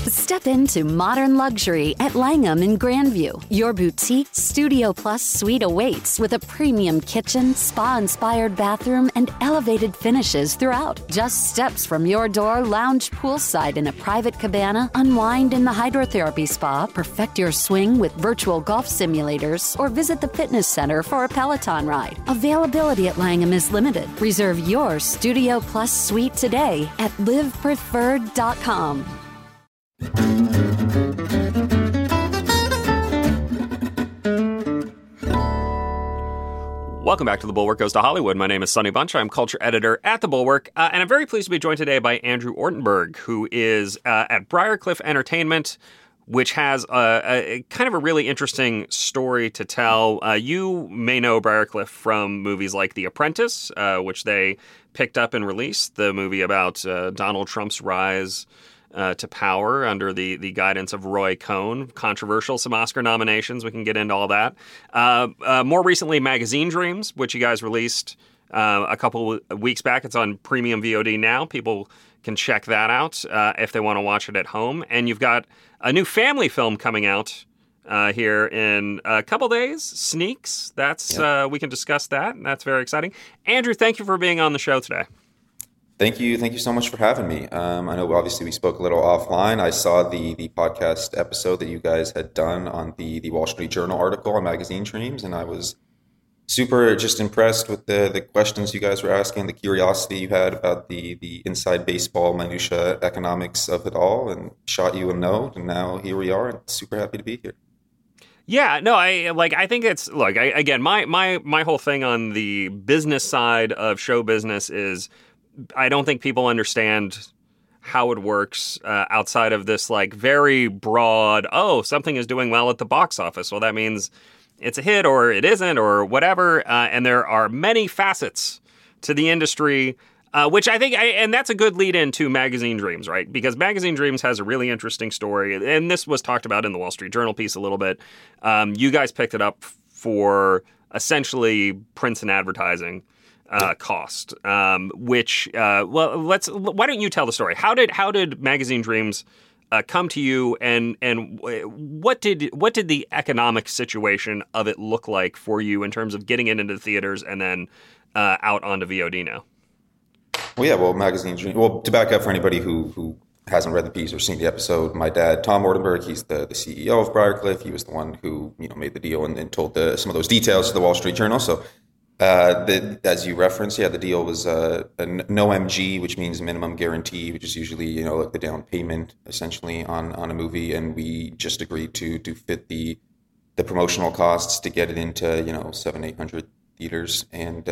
Step into modern luxury at Langham in Grandview. Your boutique Studio Plus suite awaits with a premium kitchen, spa-inspired bathroom, and elevated finishes throughout. Just steps from your door, lounge poolside in a private cabana, unwind in the hydrotherapy spa, perfect your swing with virtual golf simulators, or visit the fitness center for a Peloton ride. Availability at Langham is limited. Reserve your Studio Plus suite today at livepreferred.com. Welcome back to The Bulwark Goes to Hollywood. My name is Sonny Bunch. I'm culture editor at The Bulwark, and I'm very pleased to be joined today by Andrew Ortenberg, who is at Briarcliff Entertainment, which has a kind of a really interesting story to tell. You may know Briarcliff from movies like The Apprentice, which they picked up and released, the movie about Donald Trump's rise to power under the guidance of Roy Cohn. Controversial, some Oscar nominations. We can get into all that. More recently, Magazine Dreams, which you guys released a couple weeks back. It's on premium VOD now. People can check that out if they want to watch it at home. And you've got a new family film coming out here in a couple days. Sneaks. That's we can discuss that. And that's very exciting. Andrew, thank you for being on the show today. Thank you so much for having me. I know obviously we spoke a little offline. I saw the podcast episode that you guys had done on the Wall Street Journal article on Magazine Dreams, and I was super just impressed with the questions you guys were asking, the curiosity you had about the inside baseball minutia economics of it all, and shot you a note, and now here we are, and super happy to be here. Yeah, no, I think it's, look, again, my whole thing on the business side of show business is I don't think people understand how it works outside of this like very broad, something is doing well at the box office. Well, that means it's a hit or it isn't or whatever. And there are many facets to the industry, which I think, and that's a good lead into Magazine Dreams, right? Because Magazine Dreams has a really interesting story. And this was talked about in the Wall Street Journal piece a little bit. You guys picked it up for essentially prints and advertising cost, which why don't you tell the story? How did Magazine Dreams come to you, and what did the economic situation of it look like for you in terms of getting it into the theaters and then out onto VOD now? Well, Magazine Dreams. Well, to back up for anybody who hasn't read the piece or seen the episode, my dad, Tom Ortenberg, he's the CEO of Briarcliff. He was the one who made the deal and told some of those details to the Wall Street Journal. So. As you referenced, the deal was a no MG, which means minimum guarantee, which is usually like the down payment essentially on a movie, and we just agreed to fit the promotional costs to get it into 700-800 theaters, and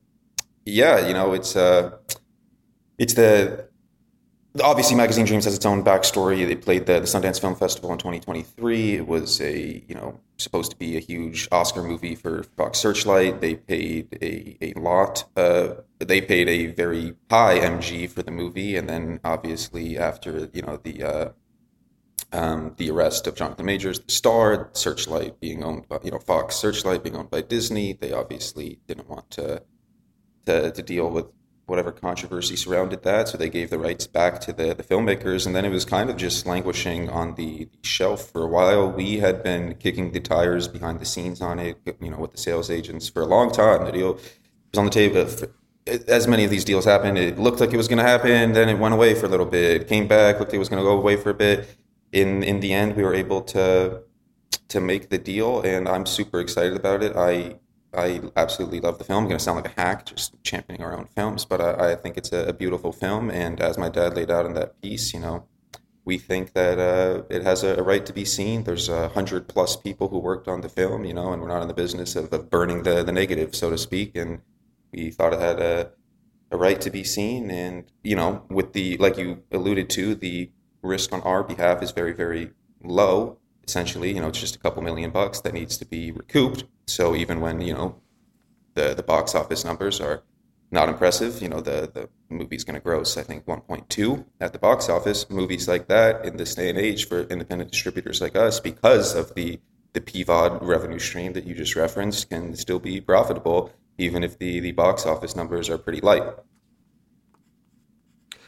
it's the. Obviously, Magazine Dreams has its own backstory. They played the Sundance Film Festival in 2023. It was supposed to be a huge Oscar movie for Fox Searchlight. They paid a lot. They paid a very high MG for the movie, and then obviously after the arrest of Jonathan Majors, the star, Searchlight being owned by Fox Searchlight being owned by Disney, they obviously didn't want to deal with whatever controversy surrounded that, so they gave the rights back to the filmmakers, and then it was kind of just languishing on the shelf for a while. We had been kicking the tires behind the scenes on it, with the sales agents for a long time. The deal was on the table. As many of these deals happened, it looked like it was going to happen, then it went away for a little bit, came back, looked like it was going to go away for a bit. In the end, we were able to make the deal, and I'm super excited about it. I absolutely love the film. I'm going to sound like a hack just championing our own films, but I think it's a beautiful film. And as my dad laid out in that piece, we think that it has a right to be seen. There's 100+ people who worked on the film, and we're not in the business of burning the negative, so to speak. And we thought it had a right to be seen. And, with like you alluded to, the risk on our behalf is very, very low. Essentially, it's just a couple $1 million that needs to be recouped. So even when, the box office numbers are not impressive, the movie's going to gross, I think, 1.2 at the box office. Movies like that in this day and age for independent distributors like us, because of the PVOD revenue stream that you just referenced, can still be profitable, even if the box office numbers are pretty light.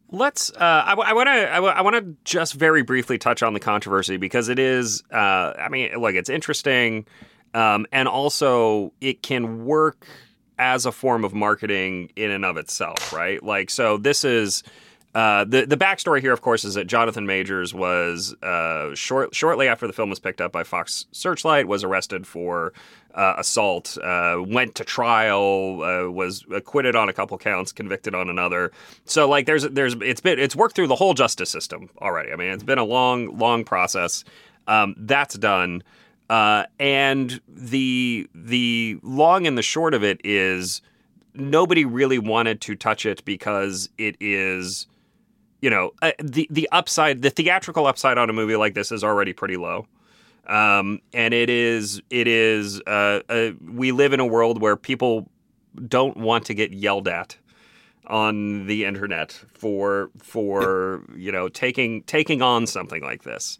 Let's. I want to just very briefly touch on the controversy because it is. I mean, like it's interesting, and also it can work as a form of marketing in and of itself, right? Like, so this is. The backstory here, of course, is that Jonathan Majors was shortly after the film was picked up by Fox Searchlight, was arrested for assault, went to trial, was acquitted on a couple counts, convicted on another. So like it's worked through the whole justice system already. I mean, it's been a long process. That's done. And the long and the short of it is nobody really wanted to touch it because it is, the upside, the theatrical upside on a movie like this is already pretty low. And it is, we live in a world where people don't want to get yelled at on the internet for taking on something like this.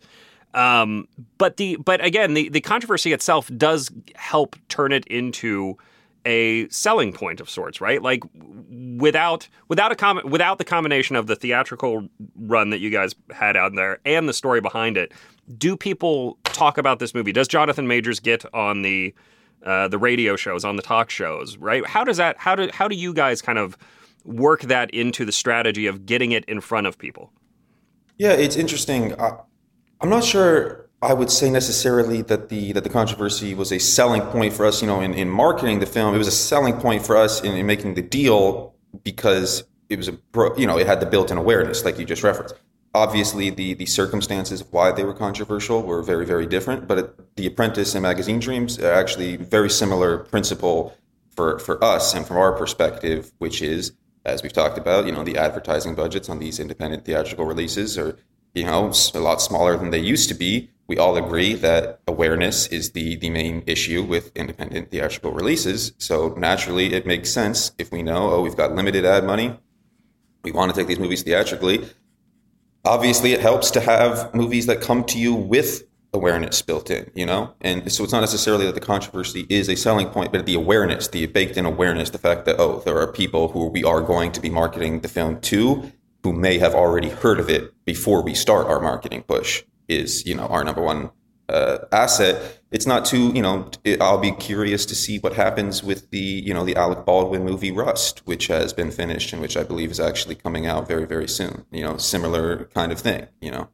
But again, the controversy itself does help turn it into a selling point of sorts, right? Like without the combination of the theatrical run that you guys had out there and the story behind it, do people talk about this movie? Does Jonathan Majors get on the radio shows, on the talk shows, right? How do you guys kind of work that into the strategy of getting it in front of people? Yeah, it's interesting. I'm not sure I would say necessarily that the controversy was a selling point for us. In marketing the film, it was a selling point for us in making the deal because it was it had the built-in awareness, like you just referenced. Obviously, the circumstances of why they were controversial were very, very different. But The Apprentice and Magazine Dreams are actually very similar principle for us and from our perspective, which is, as we've talked about, the advertising budgets on these independent theatrical releases are a lot smaller than they used to be. We all agree that awareness is the main issue with independent theatrical releases. So naturally, it makes sense if we know, we've got limited ad money, we want to take these movies theatrically. Obviously, it helps to have movies that come to you with awareness built in, And so it's not necessarily that the controversy is a selling point, but the awareness, the baked-in awareness, the fact that, there are people who we are going to be marketing the film to who may have already heard of it before we start our marketing push is, our number one asset. It's not too, I'll be curious to see what happens with the Alec Baldwin movie Rust, which has been finished and which I believe is actually coming out very, very soon. Similar kind of thing,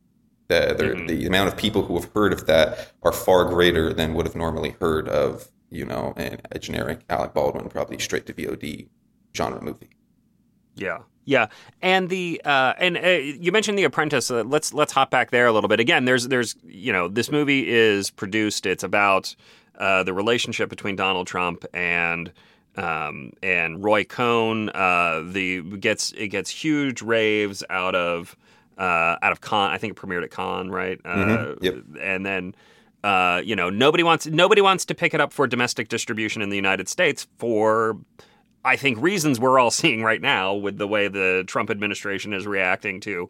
The amount of people who have heard of that are far greater than would have normally heard of, a generic Alec Baldwin, probably straight to VOD genre movie. Yeah. Yeah, and you mentioned The Apprentice. Let's hop back there a little bit. Again, there's this movie is produced. It's about the relationship between Donald Trump and Roy Cohn. It gets huge raves out of Cannes. I think it premiered at Cannes, right? Yep. And then nobody wants to pick it up for domestic distribution in the United States for, I think, reasons we're all seeing right now with the way the Trump administration is reacting to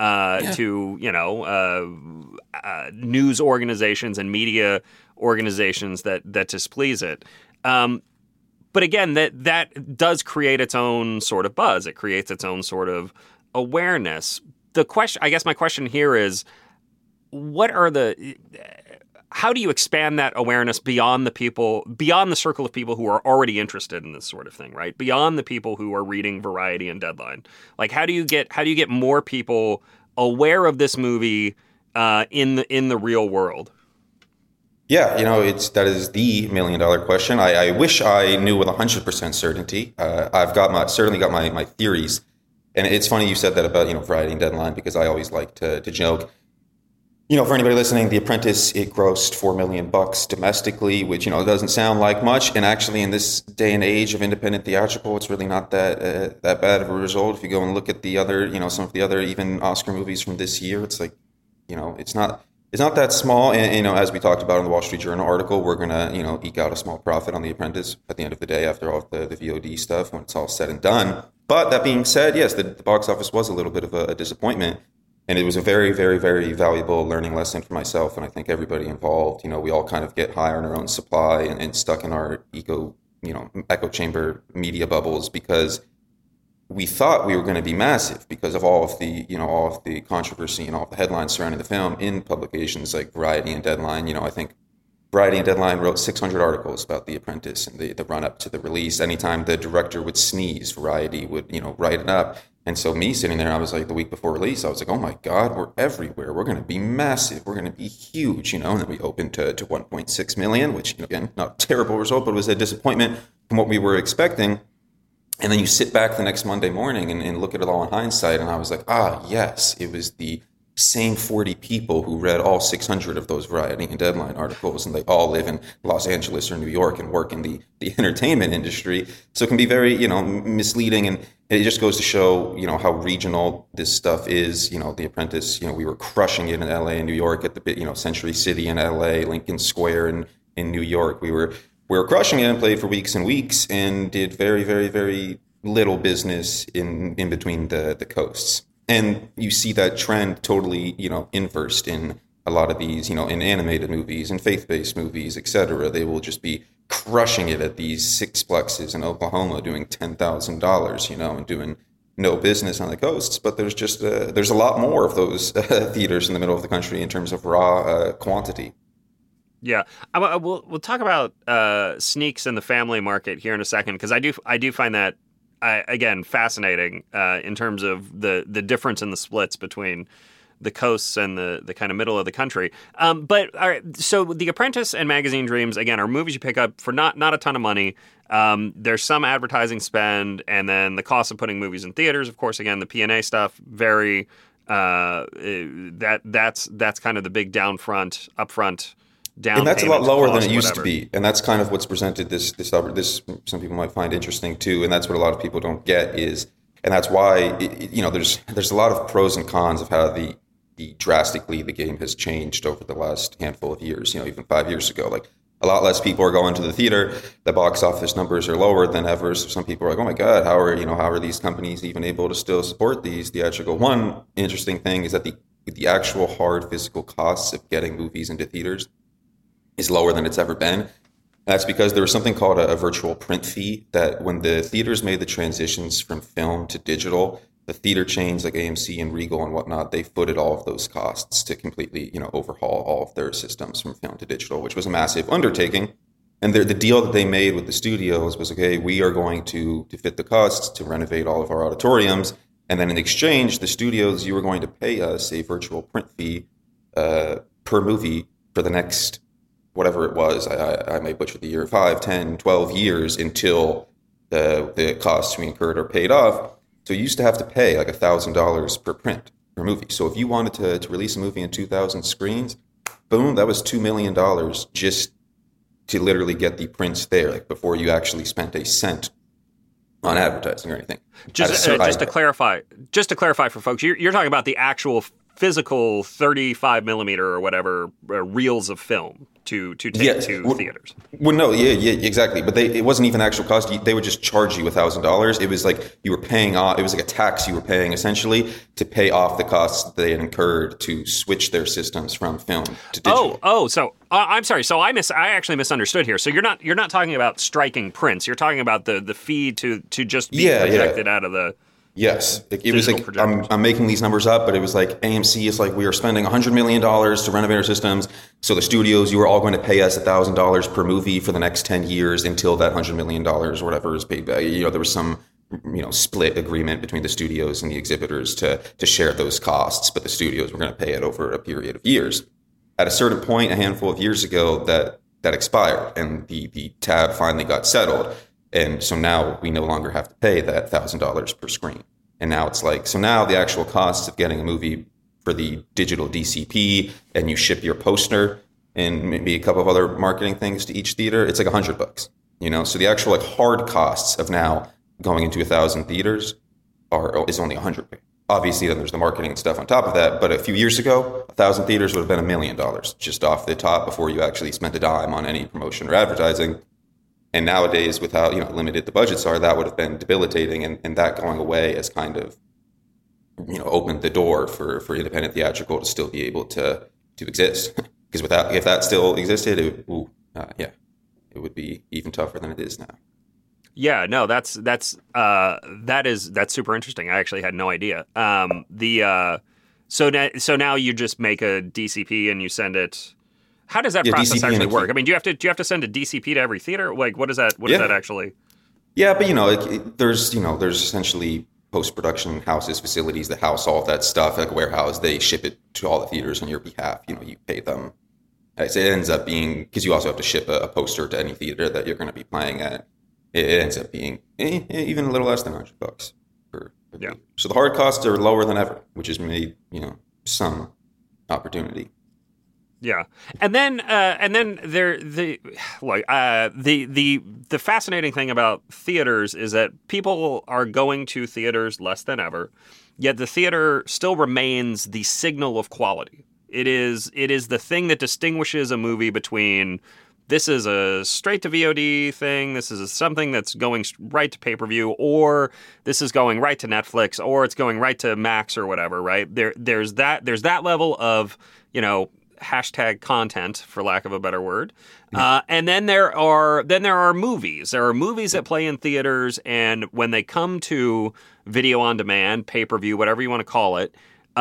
news organizations and media organizations that displease it. But again, that does create its own sort of buzz. It creates its own sort of awareness. My question here is, how do you expand that awareness beyond the circle of people who are already interested in this sort of thing, right? Beyond the people who are reading Variety and Deadline. Like, how do you get more people aware of this movie in the real world? Yeah, that is the $1 million question. I wish I knew with 100% certainty. I've certainly got my theories, and it's funny you said that about Variety and Deadline, because I always like to joke. For anybody listening, The Apprentice, it grossed $4 million domestically, which, doesn't sound like much. And actually, in this day and age of independent theatrical, it's really not that bad of a result. If you go and look at the other, some of the other even Oscar movies from this year, it's like, it's not that small. And, as we talked about in the Wall Street Journal article, we're going to, eke out a small profit on The Apprentice at the end of the day after all the VOD stuff when it's all said and done. But that being said, yes, the box office was a little bit of a disappointment. And it was a very, very, very valuable learning lesson for myself, and I think everybody involved. We all kind of get high on our own supply and stuck in our echo chamber media bubbles, because we thought we were going to be massive because of all of the controversy and all of the headlines surrounding the film in publications like Variety and Deadline. I think Variety and Deadline wrote 600 articles about The Apprentice and the run up to the release. Anytime the director would sneeze, Variety would, write it up. And so me sitting there, I was like, the week before release, I was like, oh my God, we're everywhere. We're going to be massive. We're going to be huge, and then we opened to 1.6 million, which, again, not a terrible result, but it was a disappointment from what we were expecting. And then you sit back the next Monday morning and look at it all in hindsight. And I was like, yes, it was the same 40 people who read all 600 of those Variety and Deadline articles, and they all live in Los Angeles or New York and work in the entertainment industry. So it can be very, misleading, and it just goes to show, how regional this stuff is. The Apprentice, we were crushing it in LA and New York at the, Century City in LA, Lincoln Square in New York. We were crushing it and played for weeks and weeks and did very, very, very little business in between the coasts. And you see that trend totally, inversed in a lot of these, in animated movies and faith-based movies, et cetera. They will just be crushing it at these sixplexes in Oklahoma, doing $10,000, and doing no business on the coasts. But there's just there's a lot more of those theaters in the middle of the country in terms of raw quantity. Yeah, we'll talk about sneaks in the family market here in a second, because I do find that. Again, fascinating in terms of the difference in the splits between the coasts and the kind of middle of the country. But all right, so The Apprentice and Magazine Dreams, again, are movies you pick up for not a ton of money. There's some advertising spend, and then the cost of putting movies in theaters. Of course, again, the P&A stuff, very that's kind of the big upfront. And that's a lot lower than it used to be. And that's kind of what's presented this some people might find interesting too. And that's what a lot of people don't get and that's why, there's a lot of pros and cons of how drastically the game has changed over the last handful of years. Even 5 years ago, like a lot less people are going to the theater. The box office numbers are lower than ever. So some people are like, oh my God, how are these companies even able to still support these theatrical? One interesting thing is that the actual hard physical costs of getting movies into theaters is lower than it's ever been. That's because there was something called a virtual print fee that when the theaters made the transitions from film to digital, the theater chains like AMC and Regal and whatnot, they footed all of those costs to completely, overhaul all of their systems from film to digital, which was a massive undertaking. And the deal that they made with the studios was, okay, we are going to fit the costs to renovate all of our auditoriums. And then in exchange, the studios, you were going to pay us a virtual print fee per movie for the next whatever it was, I may butcher the year, 5, 10, 12 years until the costs we incurred are paid off. So you used to have to pay like $1,000 per print per movie. So if you wanted to release a movie in 2,000 screens, boom, that was $2 million just to literally get the prints there, like before you actually spent a cent on advertising or anything. Just to clarify for folks, you're talking about the actual physical 35 millimeter or whatever reels of film to take to theaters. Well, no, yeah, exactly. But it wasn't even actual cost. They would just charge you $1,000. It was like you were paying off. It was like a tax you were paying essentially to pay off the costs that they had incurred to switch their systems from film to digital. So I'm sorry. So I actually misunderstood here. So you're not talking about striking prints. You're talking about the fee to just be projected out of the. Yes, it was like I'm making these numbers up, but it was like AMC is like, we are spending $100 million to renovate our systems. So the studios, you are all going to pay us $1,000 per movie for the next 10 years until that $100 million or whatever is paid back. There was some split agreement between the studios and the exhibitors to share those costs, but the studios were going to pay it over a period of years. At a certain point, a handful of years ago, that expired, and the tab finally got settled. And so now we no longer have to pay that $1,000 per screen. And now it's like, so now the actual costs of getting a movie for the digital DCP, and you ship your poster and maybe a couple of other marketing things to each theater, it's like $100, So the actual like hard costs of now going into 1,000 theaters is only $100. Obviously, then there's the marketing and stuff on top of that. But a few years ago, 1,000 theaters would have been $1 million just off the top before you actually spent a dime on any promotion or advertising. And nowadays, with how limited the budgets are, that would have been debilitating, and that going away has kind of opened the door for independent theatrical to still be able to exist. Because if that still existed, it would be even tougher than it is now. Yeah, no, that's super interesting. I actually had no idea. So now you just make a DCP and you send it. How does that process DCP actually work? I mean, do you have to send a DCP to every theater? Like, what is that? What is that actually? Yeah, but there's essentially post-production houses, facilities that house all of that stuff, like a warehouse. They ship it to all the theaters on your behalf. You pay them. It ends up being, because you also have to ship a poster to any theater that you're going to be playing at. It ends up being even a little less than $100 per theater. So the hard costs are lower than ever, which has made some opportunity. Yeah, and then the fascinating thing about theaters is that people are going to theaters less than ever, yet the theater still remains the signal of quality. It is the thing that distinguishes a movie between this is a straight to VOD thing, this is something that's going right to pay-per-view, or this is going right to Netflix, or it's going right to Max or whatever, right? There's that level of, hashtag content, for lack of a better word. And then there are movies. There are movies that play in theaters, and when they come to video on demand, pay-per-view, whatever you want to call it,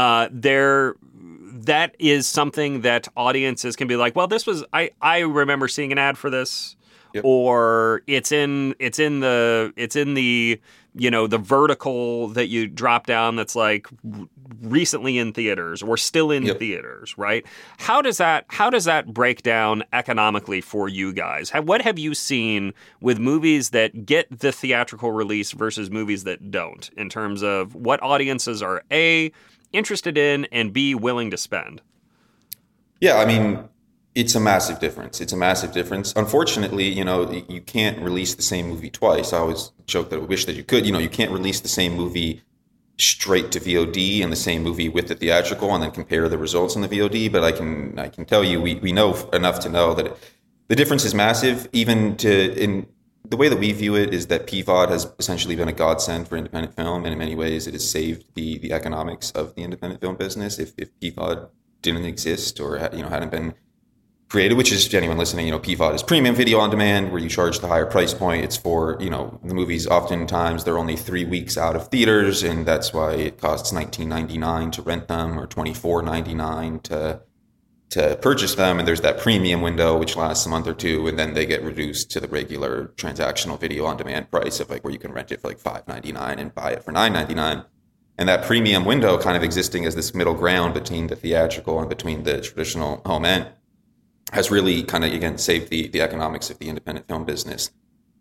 that is something that audiences can be like, well, this was I remember seeing an ad for this. Yep. Or it's in the the vertical that you drop down that's like recently in theaters or still in theaters, right? How does that break down economically for you guys? What have you seen with movies that get the theatrical release versus movies that don't, in terms of what audiences are A, interested in, and B, willing to spend? Yeah, I mean, it's a massive difference. Unfortunately, you can't release the same movie twice. I always joke that I wish that you could. You can't release the same movie straight to VOD and the same movie with the theatrical and then compare the results in the VOD. But I can tell you, we know enough to know that the difference is massive. In the way that we view it is that PVOD has essentially been a godsend for independent film, and in many ways it has saved the economics of the independent film business. If PVOD didn't exist or hadn't been created, which is, to anyone listening, PVOD is premium video on demand, where you charge the higher price point. It's for, the movies, oftentimes they're only 3 weeks out of theaters, and that's why it costs $19.99 to rent them or $24.99 to purchase them. And there's that premium window, which lasts a month or two, and then they get reduced to the regular transactional video on demand price of where you can rent it for $5.99 and buy it for $9.99. And that premium window kind of existing as this middle ground between the theatrical and between the traditional home end has really kind of, again, saved the economics of the independent film business,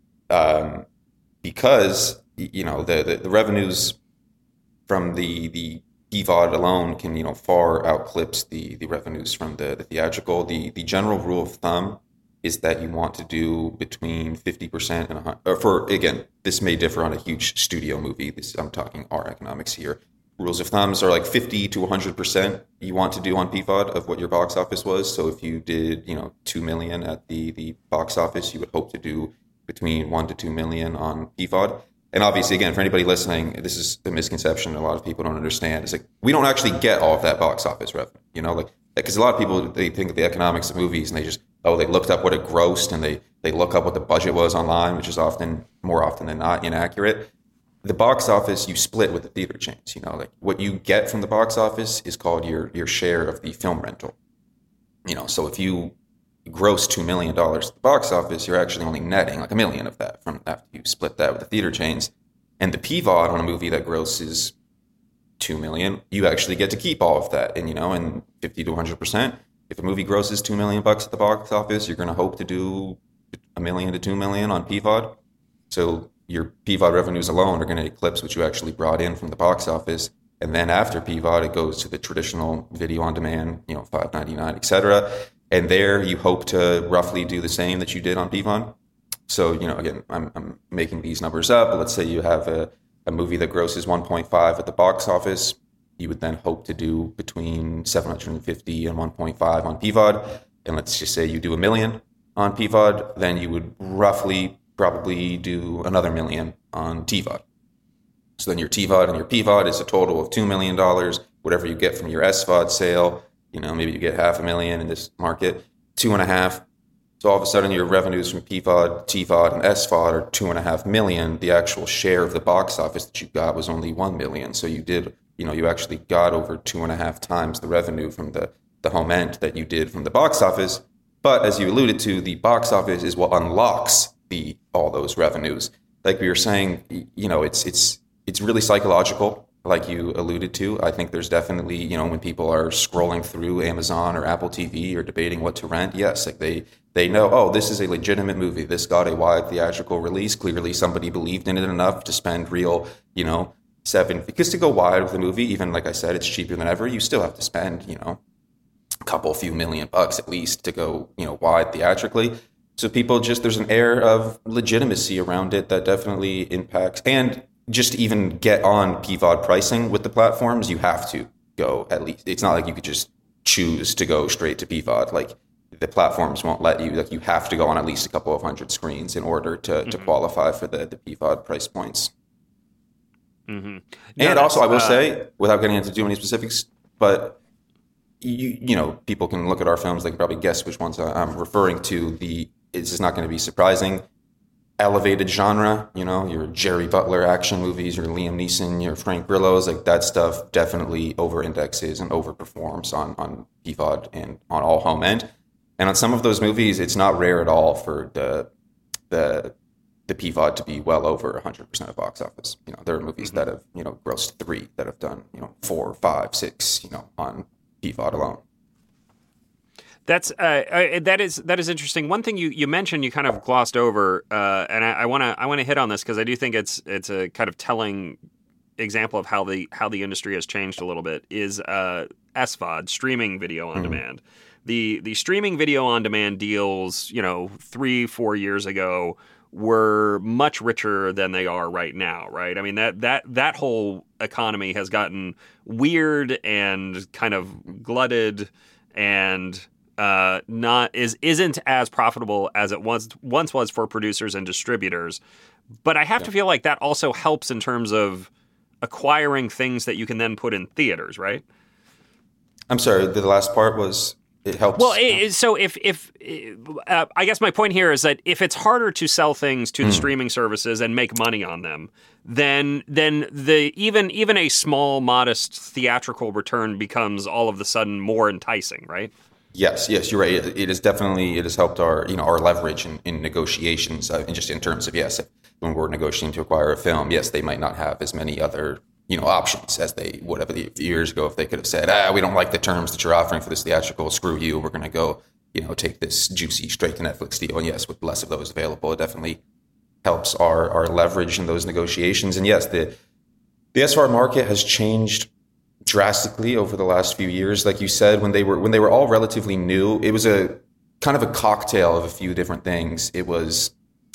because the revenues from the PVOD alone can far outclips the revenues from the theatrical. The general rule of thumb is that you want to do between 50% and 100%. Again, this may differ on a huge studio movie. I'm talking our economics here. Rules of thumbs are 50 to 100% you want to do on PVOD of what your box office was. So if you did, $2 million at the box office, you would hope to do between $1 to $2 million on PVOD. And obviously, again, for anybody listening, this is the misconception a lot of people don't understand. It's we don't actually get all of that box office revenue, because a lot of people, they think of the economics of movies and they just, they looked up what it grossed and they look up what the budget was online, which is more often than not inaccurate. The box office you split with the theater chains. What you get from the box office is called your share of the film rental. So if you gross $2 million at the box office, you're actually only netting $1 million of that from after you split that with the theater chains. And the PVOD on a movie that grosses $2 million, you actually get to keep all of that. And 50 to 100%. If a movie grosses $2 million at the box office, you're going to hope to do $1 million to $2 million on PVOD. So your PVOD revenues alone are going to eclipse what you actually brought in from the box office. And then after PVOD, it goes to the traditional video on demand, $5.99, et cetera. And there you hope to roughly do the same that you did on PVOD. So, again, I'm making these numbers up. But let's say you have a movie that grosses 1.5 at the box office. You would then hope to do between 750 and 1.5 on PVOD. And let's just say you do $1 million on PVOD, then you would roughly probably do another $1 million on TVOD. So then your TVOD and your PVOD is a total of $2 million. Whatever you get from your SVOD sale, maybe you get $500,000 in this market, 2.5 So all of a sudden your revenues from PVOD, TVOD, and SVOD are $2.5 million. The actual share of the box office that you got was only $1 million. So you actually got over 2.5 times the revenue from the home end that you did from the box office. But as you alluded to, the box office is what unlocks all those revenues. Like we were saying, it's really psychological. Like you alluded to, I think there's definitely, when people are scrolling through Amazon or Apple TV or debating what to rent, yes, like they know, oh, this is a legitimate movie. This got a wide theatrical release. Clearly somebody believed in it enough to spend real, because to go wide with the movie, even like I said, it's cheaper than ever. You still have to spend, a few $1,000,000 at least to go, wide theatrically. So people there's an air of legitimacy around it that definitely impacts. And just to even get on PVOD pricing with the platforms, you have to go at least. It's not like you could just choose to go straight to PVOD. Like the platforms won't let you. Like you have to go on at least a couple of hundred screens in order to qualify for the PVOD price points. Mm-hmm. And also, I will say, without getting into too many specifics, but people can look at our films. They can probably guess which ones I'm referring to. It's just not going to be surprising. Elevated genre, your Jerry Butler action movies, your Liam Neeson, your Frank Grillo's, like that stuff definitely over-indexes and overperforms on PVOD and on all home end. And on some of those movies, it's not rare at all for the PVOD to be well over 100% of box office. There are movies that have, grossed 3, that have done, 4, 5, 6, on PVOD alone. That is interesting. One thing you mentioned, you kind of glossed over, and I want to hit on this because I do think it's a kind of telling example of how the industry has changed a little bit. Is SVOD, streaming video on demand. The streaming video on demand deals, 3-4 years ago were much richer than they are right now, right? I mean that whole economy has gotten weird and kind of glutted and isn't as profitable as it once was for producers and distributors. But I have to feel like that also helps in terms of acquiring things that you can then put in theaters, right? I'm sorry, the last part was it helps. Well, so if I guess my point here is that if it's harder to sell things to the streaming services and make money on them, then even a small, modest theatrical return becomes all of a sudden more enticing, right? Yes, you're right. It has helped our leverage in negotiations, and just in terms of when we're negotiating to acquire a film, yes, they might not have as many other options as they would have a few years ago if they could have said, we don't like the terms that you're offering for this theatrical, screw you, we're going to go take this juicy straight to Netflix deal. And yes, with less of those available, it definitely helps our leverage in those negotiations. And yes, the SVOD market has changed drastically over the last few years. Like you said, when they were all relatively new, it was a kind of a cocktail of a few different things. It was,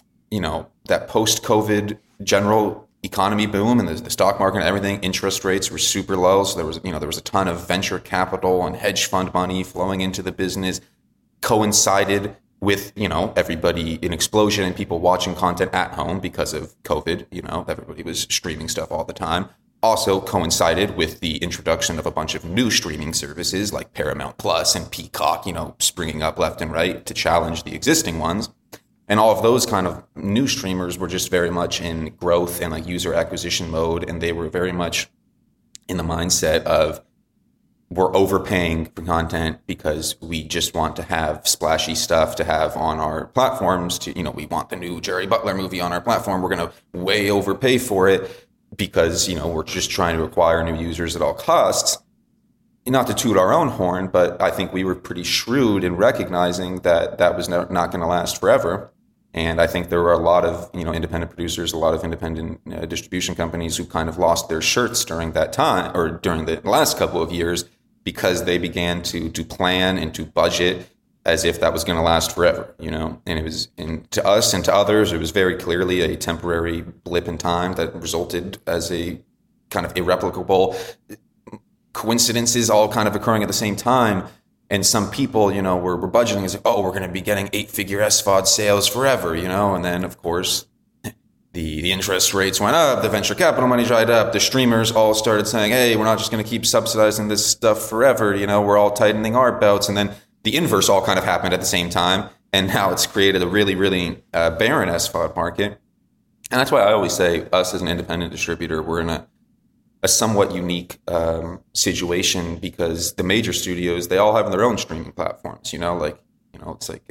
that post-COVID general economy boom and the stock market and everything. Interest rates were super low, so there was a ton of venture capital and hedge fund money flowing into the business. Coincided with everybody, an explosion in people watching content at home because of COVID. Everybody was streaming stuff all the time. Also coincided with the introduction of a bunch of new streaming services like Paramount Plus and Peacock, springing up left and right to challenge the existing ones. And all of those kind of new streamers were just very much in growth and like user acquisition mode. And they were very much in the mindset of, we're overpaying for content because we just want to have splashy stuff to have on our platforms. We want the new Jerry Butler movie on our platform. We're going to way overpay for it because, we're just trying to acquire new users at all costs. Not to toot our own horn, but I think we were pretty shrewd in recognizing that was not going to last forever. And I think there were a lot of, independent producers, a lot of independent distribution companies who kind of lost their shirts during that time or during the last couple of years because they began to plan and to budget as if that was going to last forever, And it was, and to us and to others, it was very clearly a temporary blip in time that resulted as a kind of irreplicable coincidences all kind of occurring at the same time. And some people, were budgeting as, we're going to be getting 8-figure SVOD sales forever, And then, of course, the interest rates went up, the venture capital money dried up, the streamers all started saying, hey, we're not just going to keep subsidizing this stuff forever, we're all tightening our belts. And then the inverse all kind of happened at the same time. And now it's created a really, really barren SVOD market. And that's why I always say us as an independent distributor, we're in a somewhat unique situation, because the major studios, they all have their own streaming platforms, it's like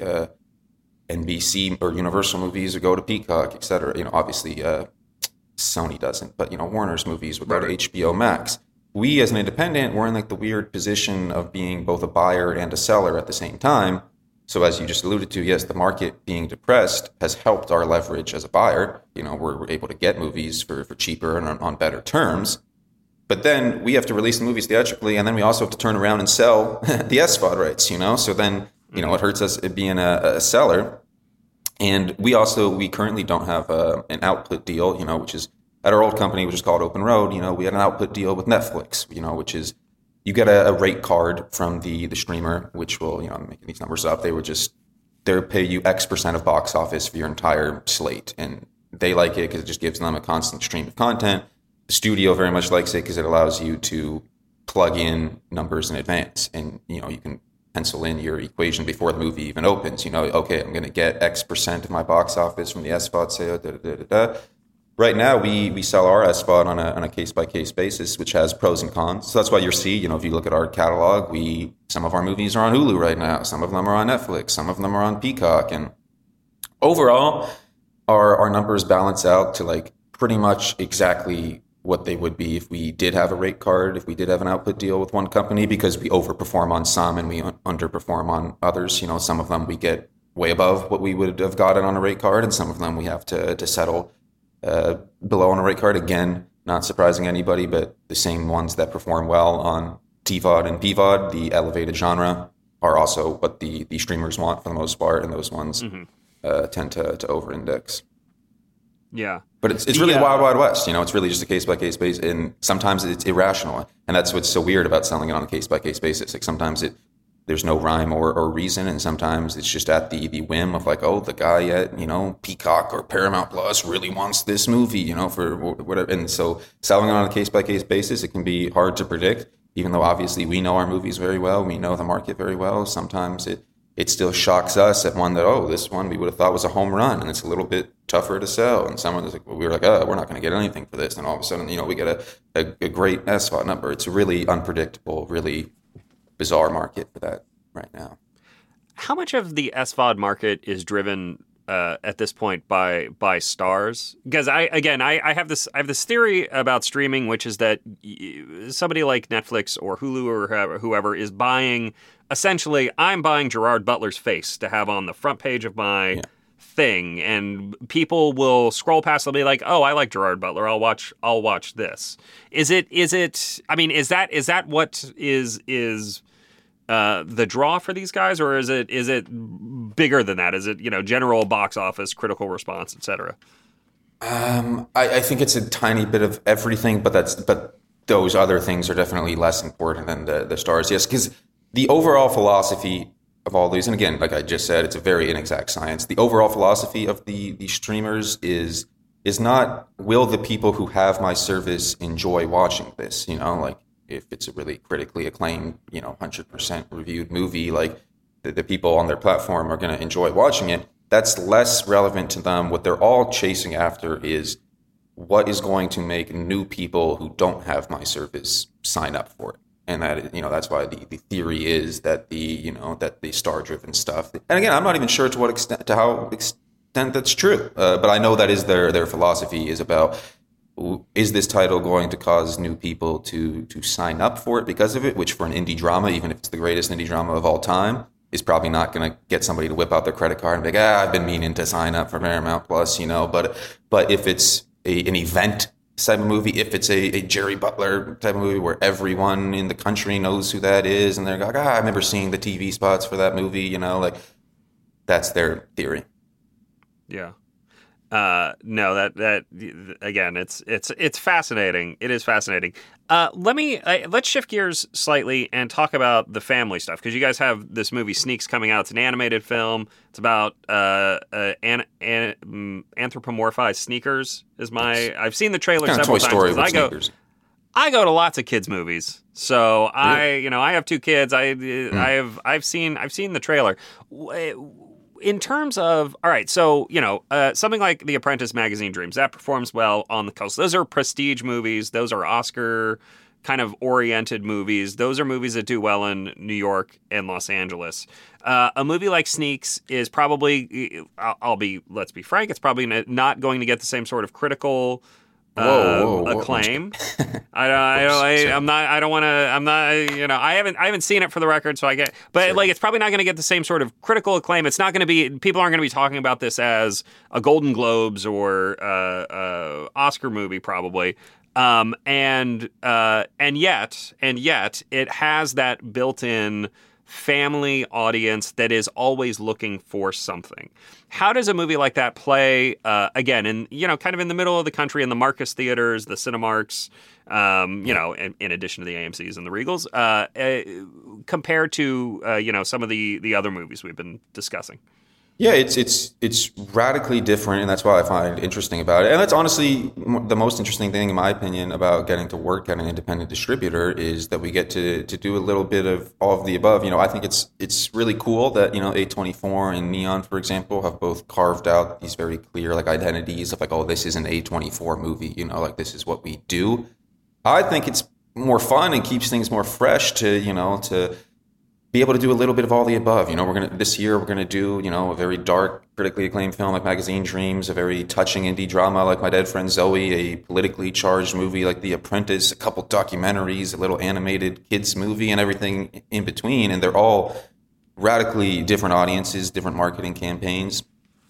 NBC or Universal movies would go to Peacock, et cetera. Obviously Sony doesn't, but Warner's movies would go to HBO Max. We as an independent, we're in like the weird position of being both a buyer and a seller at the same time. So as you just alluded to, yes, the market being depressed has helped our leverage as a buyer. We're able to get movies for cheaper and on better terms. But then we have to release the movies theatrically, and then we also have to turn around and sell the SVOD rights, So then, it hurts us being a seller. And we currently don't have an output deal, which is at our old company, which is called Open Road. We had an output deal with Netflix, which is you get a rate card from the streamer, which will, I'm making these numbers up. They'll pay you X% of box office for your entire slate. And they like it because it just gives them a constant stream of content. The studio very much likes it because it allows you to plug in numbers in advance. And, you can pencil in your equation before the movie even opens. Okay, I'm going to get X% of my box office from the SVOD sale, Right now, we sell our SVOD on a case-by-case basis, which has pros and cons. So that's why you'll see, if you look at our catalog, some of our movies are on Hulu right now. Some of them are on Netflix. Some of them are on Peacock. And overall, our numbers balance out to like pretty much exactly what they would be if we did have a rate card, if we did have an output deal with one company, because we overperform on some and we underperform on others. Some of them we get way above what we would have gotten on a rate card, and some of them we have to settle below on a rate card. Again, not surprising anybody, but the same ones that perform well on TVOD and BVOD, the elevated genre, are also what the streamers want for the most part, and those ones tend to over-index. Yeah. But it's really wild, wild west. It's really just a case-by-case basis, and sometimes it's irrational. And that's what's so weird about selling it on a case-by-case basis. Like sometimes there's no rhyme or reason, and sometimes it's just at the whim of like, oh, the guy at Peacock or Paramount Plus really wants this movie, for whatever. And so selling it on a case-by-case basis, it can be hard to predict, even though obviously we know our movies very well, we know the market very well. Sometimes it still shocks us at one that, oh, this one we would have thought was a home run, and it's a little bit tougher to sell. And someone was like, well, we were like, oh, we're not going to get anything for this. And all of a sudden, we get a great SVOD number. It's a really unpredictable, really bizarre market for that right now. How much of the SVOD market is driven at this point by stars? Because I have this theory about streaming, which is that somebody like Netflix or Hulu or whoever is buying. Essentially, I'm buying Gerard Butler's face to have on the front page of my thing, and people will scroll past and be like, "Oh, I like Gerard Butler. I'll watch this." Is it? I mean, is that what is the draw for these guys, or is it bigger than that? Is it general box office, critical response, etc.? I think it's a tiny bit of everything, but those other things are definitely less important than the stars. Yes, because the overall philosophy of all these, and again, like I just said, it's a very inexact science. The overall philosophy of the streamers is not, will the people who have my service enjoy watching this? Like if it's a really critically acclaimed, 100% reviewed movie, like the people on their platform are going to enjoy watching it. That's less relevant to them. What they're all chasing after is what is going to make new people who don't have my service sign up for it. And that, that's why the theory is that that the star-driven stuff. And again, I'm not even sure to how extent that's true. But I know that is their philosophy is about, is this title going to cause new people to sign up for it because of it? Which for an indie drama, even if it's the greatest indie drama of all time, is probably not going to get somebody to whip out their credit card and be like, I've been meaning to sign up for Paramount Plus, But if it's an event type of movie, if it's a Jerry Butler type of movie where everyone in the country knows who that is, and they're like, I remember seeing the TV spots for that movie, like that's their theory. Yeah. No, that again, it's fascinating. It is fascinating. Let's shift gears slightly and talk about the family stuff, because you guys have this movie Sneaks coming out. It's an animated film. It's about anthropomorphized sneakers. I've seen the trailer several times. Toy Story I go to lots of kids movies, so I have two kids. I've seen the trailer. in terms of, all right, so, something like The Apprentice, Magazine Dreams, that performs well on the coast. Those are prestige movies. Those are Oscar kind of oriented movies. Those are movies that do well in New York and Los Angeles. A movie like Sneaks is probably, let's be frank, it's probably not going to get the same sort of critical acclaim. I haven't seen it for the record, so it's probably not going to get the same sort of critical acclaim. It's not going to be, people aren't going to be talking about this as a Golden Globes or Oscar movie, probably. And yet it has that built-in family audience that is always looking for something. How does a movie like that play, again, in, kind of in the middle of the country, in the Marcus theaters, the Cinemarks, in addition to the AMCs and the Regals, compared to, some of the other movies we've been discussing? Yeah, it's radically different, and that's what I find interesting about it. And that's honestly the most interesting thing, in my opinion, about getting to work at an independent distributor is that we get to do a little bit of all of the above. I think it's really cool that A24 and Neon, for example, have both carved out these very clear identities of oh, this is an A24 movie. This is what we do. I think it's more fun and keeps things more fresh to be able to do a little bit of all the above. This year we're gonna do, a very dark, critically acclaimed film like Magazine Dreams, a very touching indie drama like My Dead Friend Zoe, a politically charged movie like The Apprentice, a couple documentaries, a little animated kids movie, and everything in between. And they're all radically different audiences, different marketing campaigns.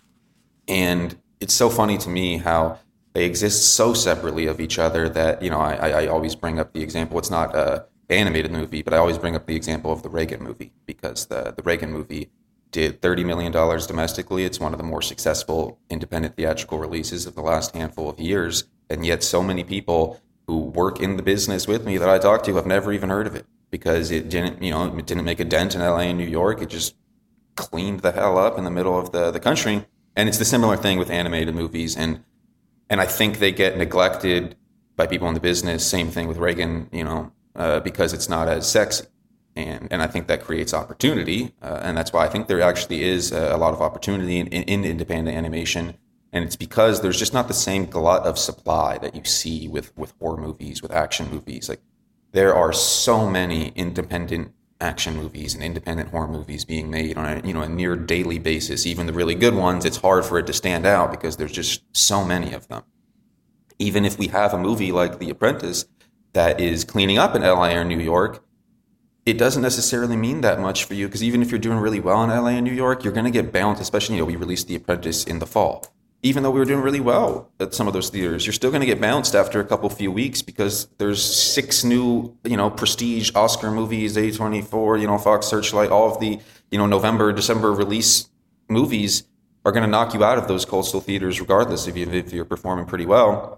And it's so funny to me how they exist so separately of each other that, I always bring up the example. It's not animated movie, but I always bring up the example of the Reagan movie because the Reagan movie did $30 million domestically. It's one of the more successful independent theatrical releases of the last handful of years. And yet so many people who work in the business with me that I talk to have never even heard of it because it didn't make a dent in LA and New York. It just cleaned the hell up in the middle of the country. And it's the similar thing with animated movies. And I think they get neglected by people in the business. Same thing with Reagan, because it's not as sexy. And I think that creates opportunity. And that's why I think there actually is a lot of opportunity in independent animation. And it's because there's just not the same glut of supply that you see with horror movies, with action movies. There are so many independent action movies and independent horror movies being made on a near daily basis. Even the really good ones, it's hard for it to stand out because there's just so many of them. Even if we have a movie like The Apprentice that is cleaning up in LA or New York, it doesn't necessarily mean that much for you because even if you're doing really well in LA and New York, you're going to get bounced, especially, we released The Apprentice in the fall. Even though we were doing really well at some of those theaters, you're still going to get bounced after a few weeks because there's 6 new, prestige Oscar movies, A24, Fox Searchlight, all of the, November, December release movies are going to knock you out of those coastal theaters regardless if you're performing pretty well.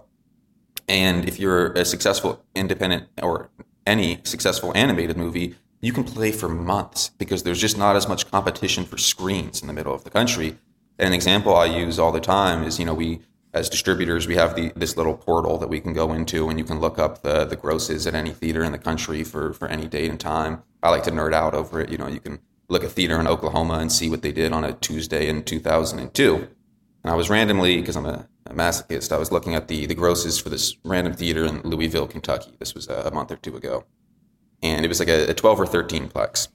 And if you're a successful independent or any successful animated movie, you can play for months because there's just not as much competition for screens in the middle of the country. And an example I use all the time is, we, as distributors, we have this little portal that we can go into and you can look up the grosses at any theater in the country for any date and time. I like to nerd out over it. You can look at theater in Oklahoma and see what they did on a Tuesday in 2002. And I was randomly, because I'm a masochist, I was looking at the grosses for this random theater in Louisville, Kentucky. This was a month or two ago. And it was like a 12 or 13 plex.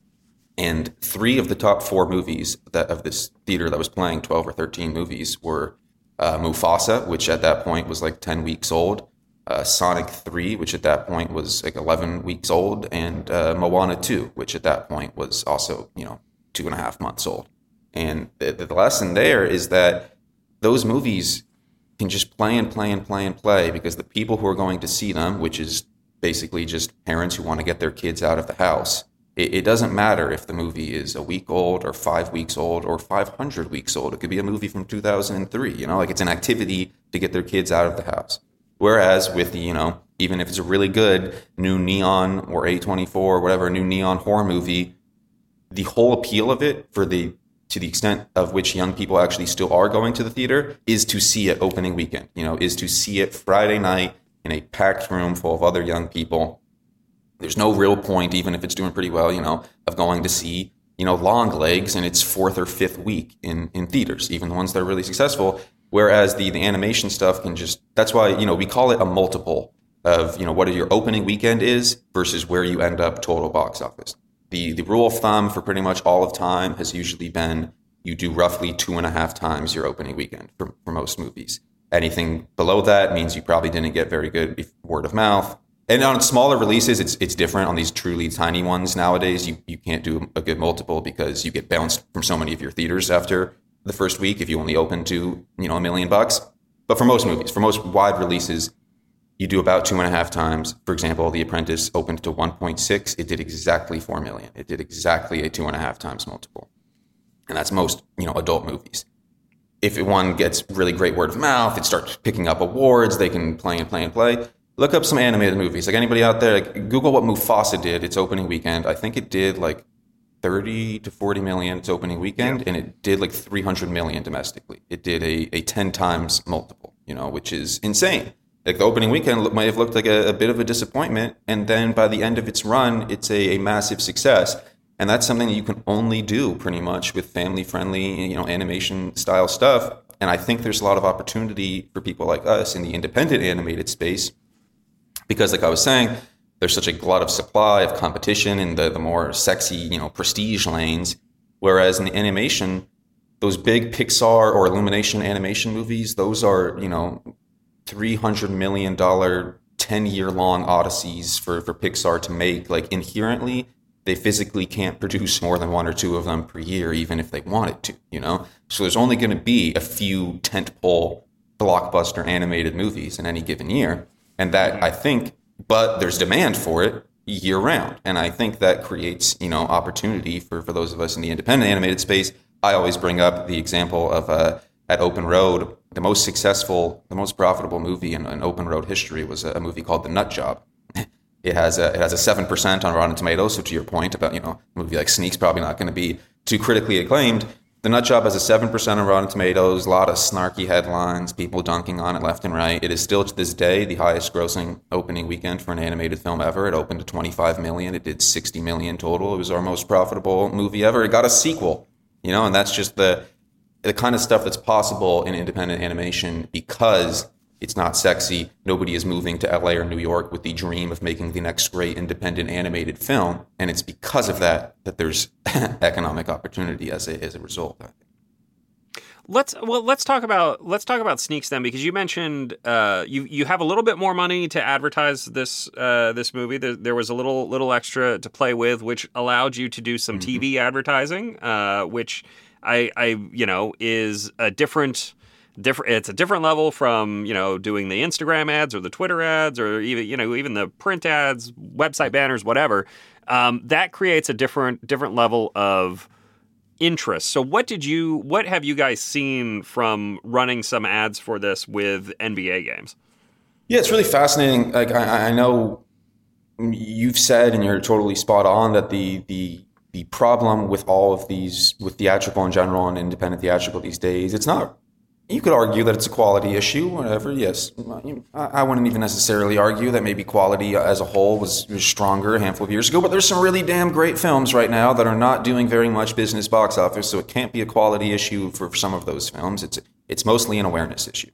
And 3 of the top 4 movies of this theater that was playing 12 or 13 movies were Mufasa, which at that point was 10 weeks old, Sonic 3, which at that point was 11 weeks old, and Moana 2, which at that point was also, 2.5 months old. And the lesson there is that those movies can just play and play and play and play because the people who are going to see them, which is basically just parents who want to get their kids out of the house, it doesn't matter if the movie is a week old or 5 weeks old or 500 weeks old. It could be a movie from 2003, it's an activity to get their kids out of the house. Whereas with the, even if it's a really good new Neon or A24 or whatever, new Neon horror movie, the whole appeal of it to the extent of which young people actually still are going to the theater is to see it opening weekend, is to see it Friday night in a packed room full of other young people. There's no real point, even if it's doing pretty well, of going to see, long legs and its fourth or fifth week in theaters, even the ones that are really successful. Whereas the animation stuff can that's why, we call it a multiple of, what your opening weekend is versus where you end up total box office. The rule of thumb for pretty much all of time has usually been you do roughly 2.5 times your opening weekend for most movies. Anything below that means you probably didn't get very good word of mouth. And on smaller releases, it's different. On these truly tiny ones nowadays, you can't do a good multiple because you get bounced from so many of your theaters after the first week if you only open to, $1 million. But for most movies, for most wide releases, you do about 2.5 times. For example, The Apprentice opened to 1.6. It did exactly 4 million. It did exactly a 2.5 times multiple. And that's most, adult movies. If one gets really great word of mouth, it starts picking up awards, they can play and play and play. Look up some animated movies. Like anybody out there, Google what Mufasa did its opening weekend. I think it did 30 to 40 million its opening weekend, and it did 300 million domestically. It did a 10 times multiple, which is insane. The opening weekend might have looked like a bit of a disappointment, and then by the end of its run, it's a massive success. And that's something that you can only do pretty much with family-friendly, animation style stuff. And I think there's a lot of opportunity for people like us in the independent animated space because, like I was saying, there's such a glut of supply of competition in the more sexy, prestige lanes. Whereas in the animation, those big Pixar or Illumination animation movies, those are, $300 million, 10-year-long odysseys for Pixar to make. Inherently, they physically can't produce more than 1 or 2 of them per year, even if they wanted to, So there's only going to be a few tentpole blockbuster animated movies in any given year. And that, I think, but there's demand for it year round. And I think that creates, opportunity for those of us in the independent animated space. I always bring up the example of at Open Road, the most successful, the most profitable movie in Open Road history was a movie called The Nut Job. It has a 7% on Rotten Tomatoes. So to your point about, a movie like Sneak's probably not going to be too critically acclaimed. The Nut Job has a 7% on Rotten Tomatoes, a lot of snarky headlines, people dunking on it left and right. It is still to this day the highest grossing opening weekend for an animated film ever. It opened to 25 million. It did 60 million total. It was our most profitable movie ever. It got a sequel, and that's just the kind of stuff that's possible in independent animation because it's not sexy. Nobody is moving to LA or New York with the dream of making the next great independent animated film. And it's because of that there's economic opportunity as a result, I think. Let's talk about Sneaks then, because you mentioned you have a little bit more money to advertise this movie. There was a little extra to play with, which allowed you to do some TV advertising, which I is a different. It's a different level from, doing the Instagram ads or the Twitter ads or even the print ads, website banners, whatever. That creates a different level of interest. So what have you guys seen from running some ads for this with NBA games? Yeah, it's really fascinating. I know you've said, and you're totally spot on, that the problem with all of these, with theatrical in general and independent theatrical these days, it's not. You could argue that it's a quality issue, whatever. Yes, I wouldn't even necessarily argue that maybe quality as a whole was stronger a handful of years ago. But there's some really damn great films right now that are not doing very much business box office, so it can't be a quality issue for some of those films. It's mostly an awareness issue.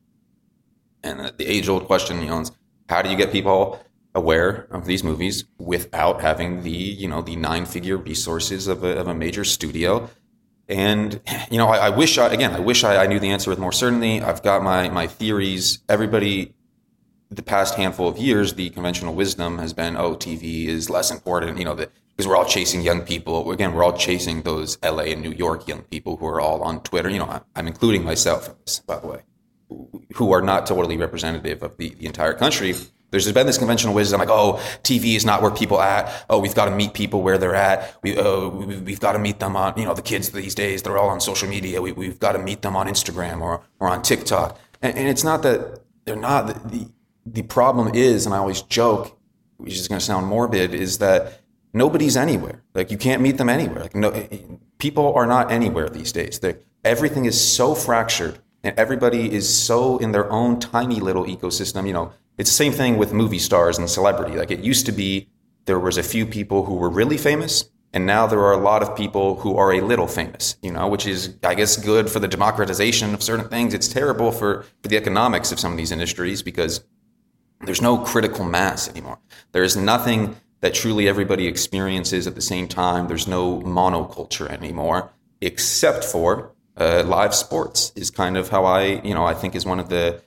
And the age-old question, is how do you get people aware of these movies without having the 9-figure resources of a major studio? And, I wish I knew the answer with more certainty. I've got my theories. Everybody, the past handful of years, the conventional wisdom has been, TV is less important, because we're all chasing young people. Again, we're all chasing those LA and New York young people who are all on Twitter. I'm including myself in this, by the way, who are not totally representative of the entire country. There's been this conventional wisdom like, TV is not where people at. We've got to meet people where they're at. We've got to meet them on, the kids these days, they're all on social media. We've got to meet them on Instagram or on TikTok. And it's not that they're not. The problem is, and I always joke, which is going to sound morbid, is that nobody's anywhere. You can't meet them anywhere. People are not anywhere these days. Everything is so fractured and everybody is so in their own tiny little ecosystem, It's the same thing with movie stars and celebrity. It used to be there was a few people who were really famous And now there are a lot of people who are a little famous, which is, I guess, good for the democratization of certain things. It's terrible for the economics of some of these industries because there's no critical mass anymore. There is nothing that truly everybody experiences at the same time. There's no monoculture anymore, except for live sports is kind of how I think is one of the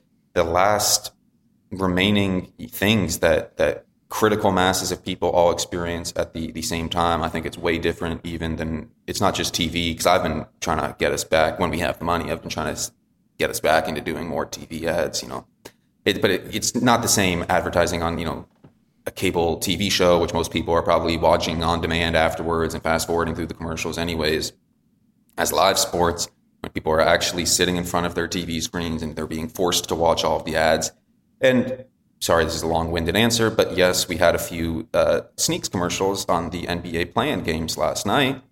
last remaining things that critical masses of people all experience at the same time. I think it's way different even than, it's not just TV, because I've been trying to get us back, when we have the money, I've been trying to get us back into doing more TV ads, but it's not the same advertising on, a cable TV show, which most people are probably watching on demand afterwards and fast forwarding through the commercials anyways, as live sports, when people are actually sitting in front of their TV screens and they're being forced to watch all of the ads. And sorry, this is a long-winded answer, but yes, we had a few sneaks commercials on the NBA play-in games last night.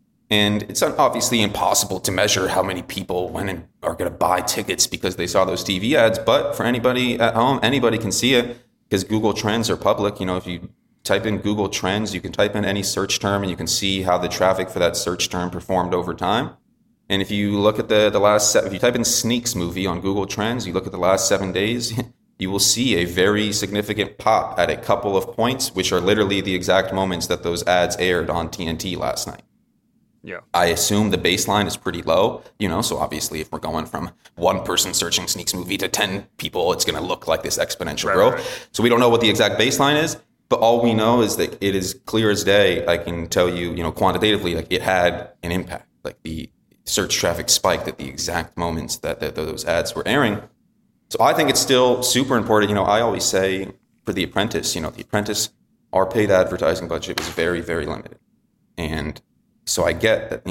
And it's obviously impossible to measure how many people went and are going to buy tickets because they saw those TV ads. But for anybody at home, anybody can see it because Google Trends are public. If you type in Google Trends, you can type in any search term and you can see how the traffic for that search term performed over time. And if you look at if you type in Sneaks movie on Google Trends, you look at the last 7 days, you will see a very significant pop at a couple of points, which are literally the exact moments that those ads aired on TNT last night. Yeah. I assume the baseline is pretty low, so obviously if we're going from one person searching Sneaks movie to 10 people, it's going to look like this exponential growth. Right. So we don't know what the exact baseline is, but all we know is that it is clear as day. I can tell you, quantitatively, like it had an impact, like the search traffic spiked at the exact moments that those ads were airing. So I think it's still super important. I always say for The Apprentice, The Apprentice, our paid advertising budget was very, very limited. And so I get that,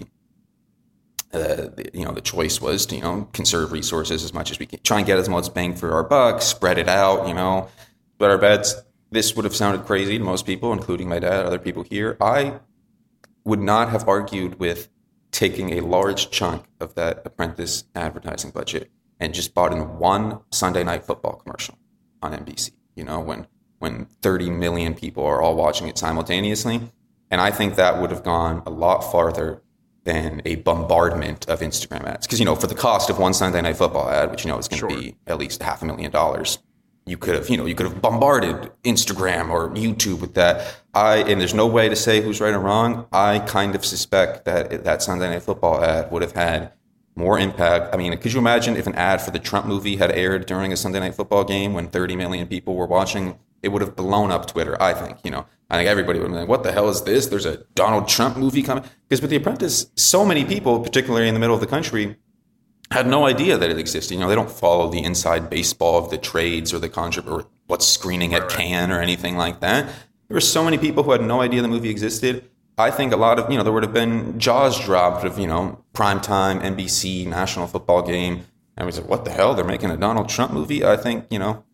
the choice was to, conserve resources as much as we can, try and get as much bang for our buck, spread it out, but our bets, this would have sounded crazy to most people, including my dad, other people here. I would not have argued with taking a large chunk of that Apprentice advertising budget and just bought in one Sunday Night Football commercial on NBC, when 30 million people are all watching it simultaneously. And I think that would have gone a lot farther than a bombardment of Instagram ads. Because, for the cost of one Sunday Night Football ad, which, is going to be at least $500,000, you could have bombarded Instagram or YouTube with that. And there's no way to say who's right or wrong. I kind of suspect that Sunday Night Football ad would have had more impact. I mean, could you imagine if an ad for the Trump movie had aired during a Sunday Night Football game when 30 million people were watching? It would have blown up Twitter, I think. I think everybody would have been like, what the hell is this? There's a Donald Trump movie coming. Because with The Apprentice, so many people, particularly in the middle of the country, had no idea that it existed. They don't follow the inside baseball of the trades or the or what's screening at Cannes or anything like that. There were so many people who had no idea the movie existed. I think a lot of, there would have been jaws dropped of, primetime NBC national football game. And we said, what the hell? They're making a Donald Trump movie? I think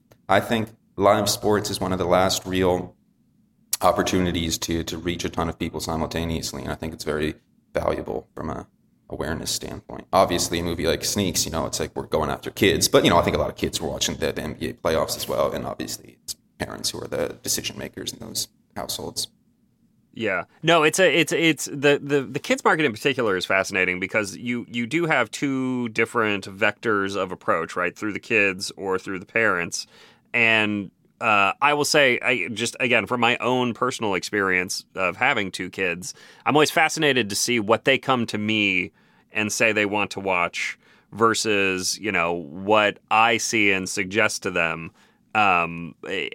live sports is one of the last real opportunities to reach a ton of people simultaneously. And I think it's very valuable from a awareness standpoint. Obviously, a movie like Sneaks, it's like we're going after kids. But, I think a lot of kids were watching the NBA playoffs as well. And obviously, it's parents who are the decision makers in those households. Yeah. No, it's the kids market in particular is fascinating because you do have two different vectors of approach, right? Through the kids or through the parents. And I will say, just again, from my own personal experience of having two kids, I'm always fascinated to see what they come to me and say they want to watch versus, what I see and suggest to them. And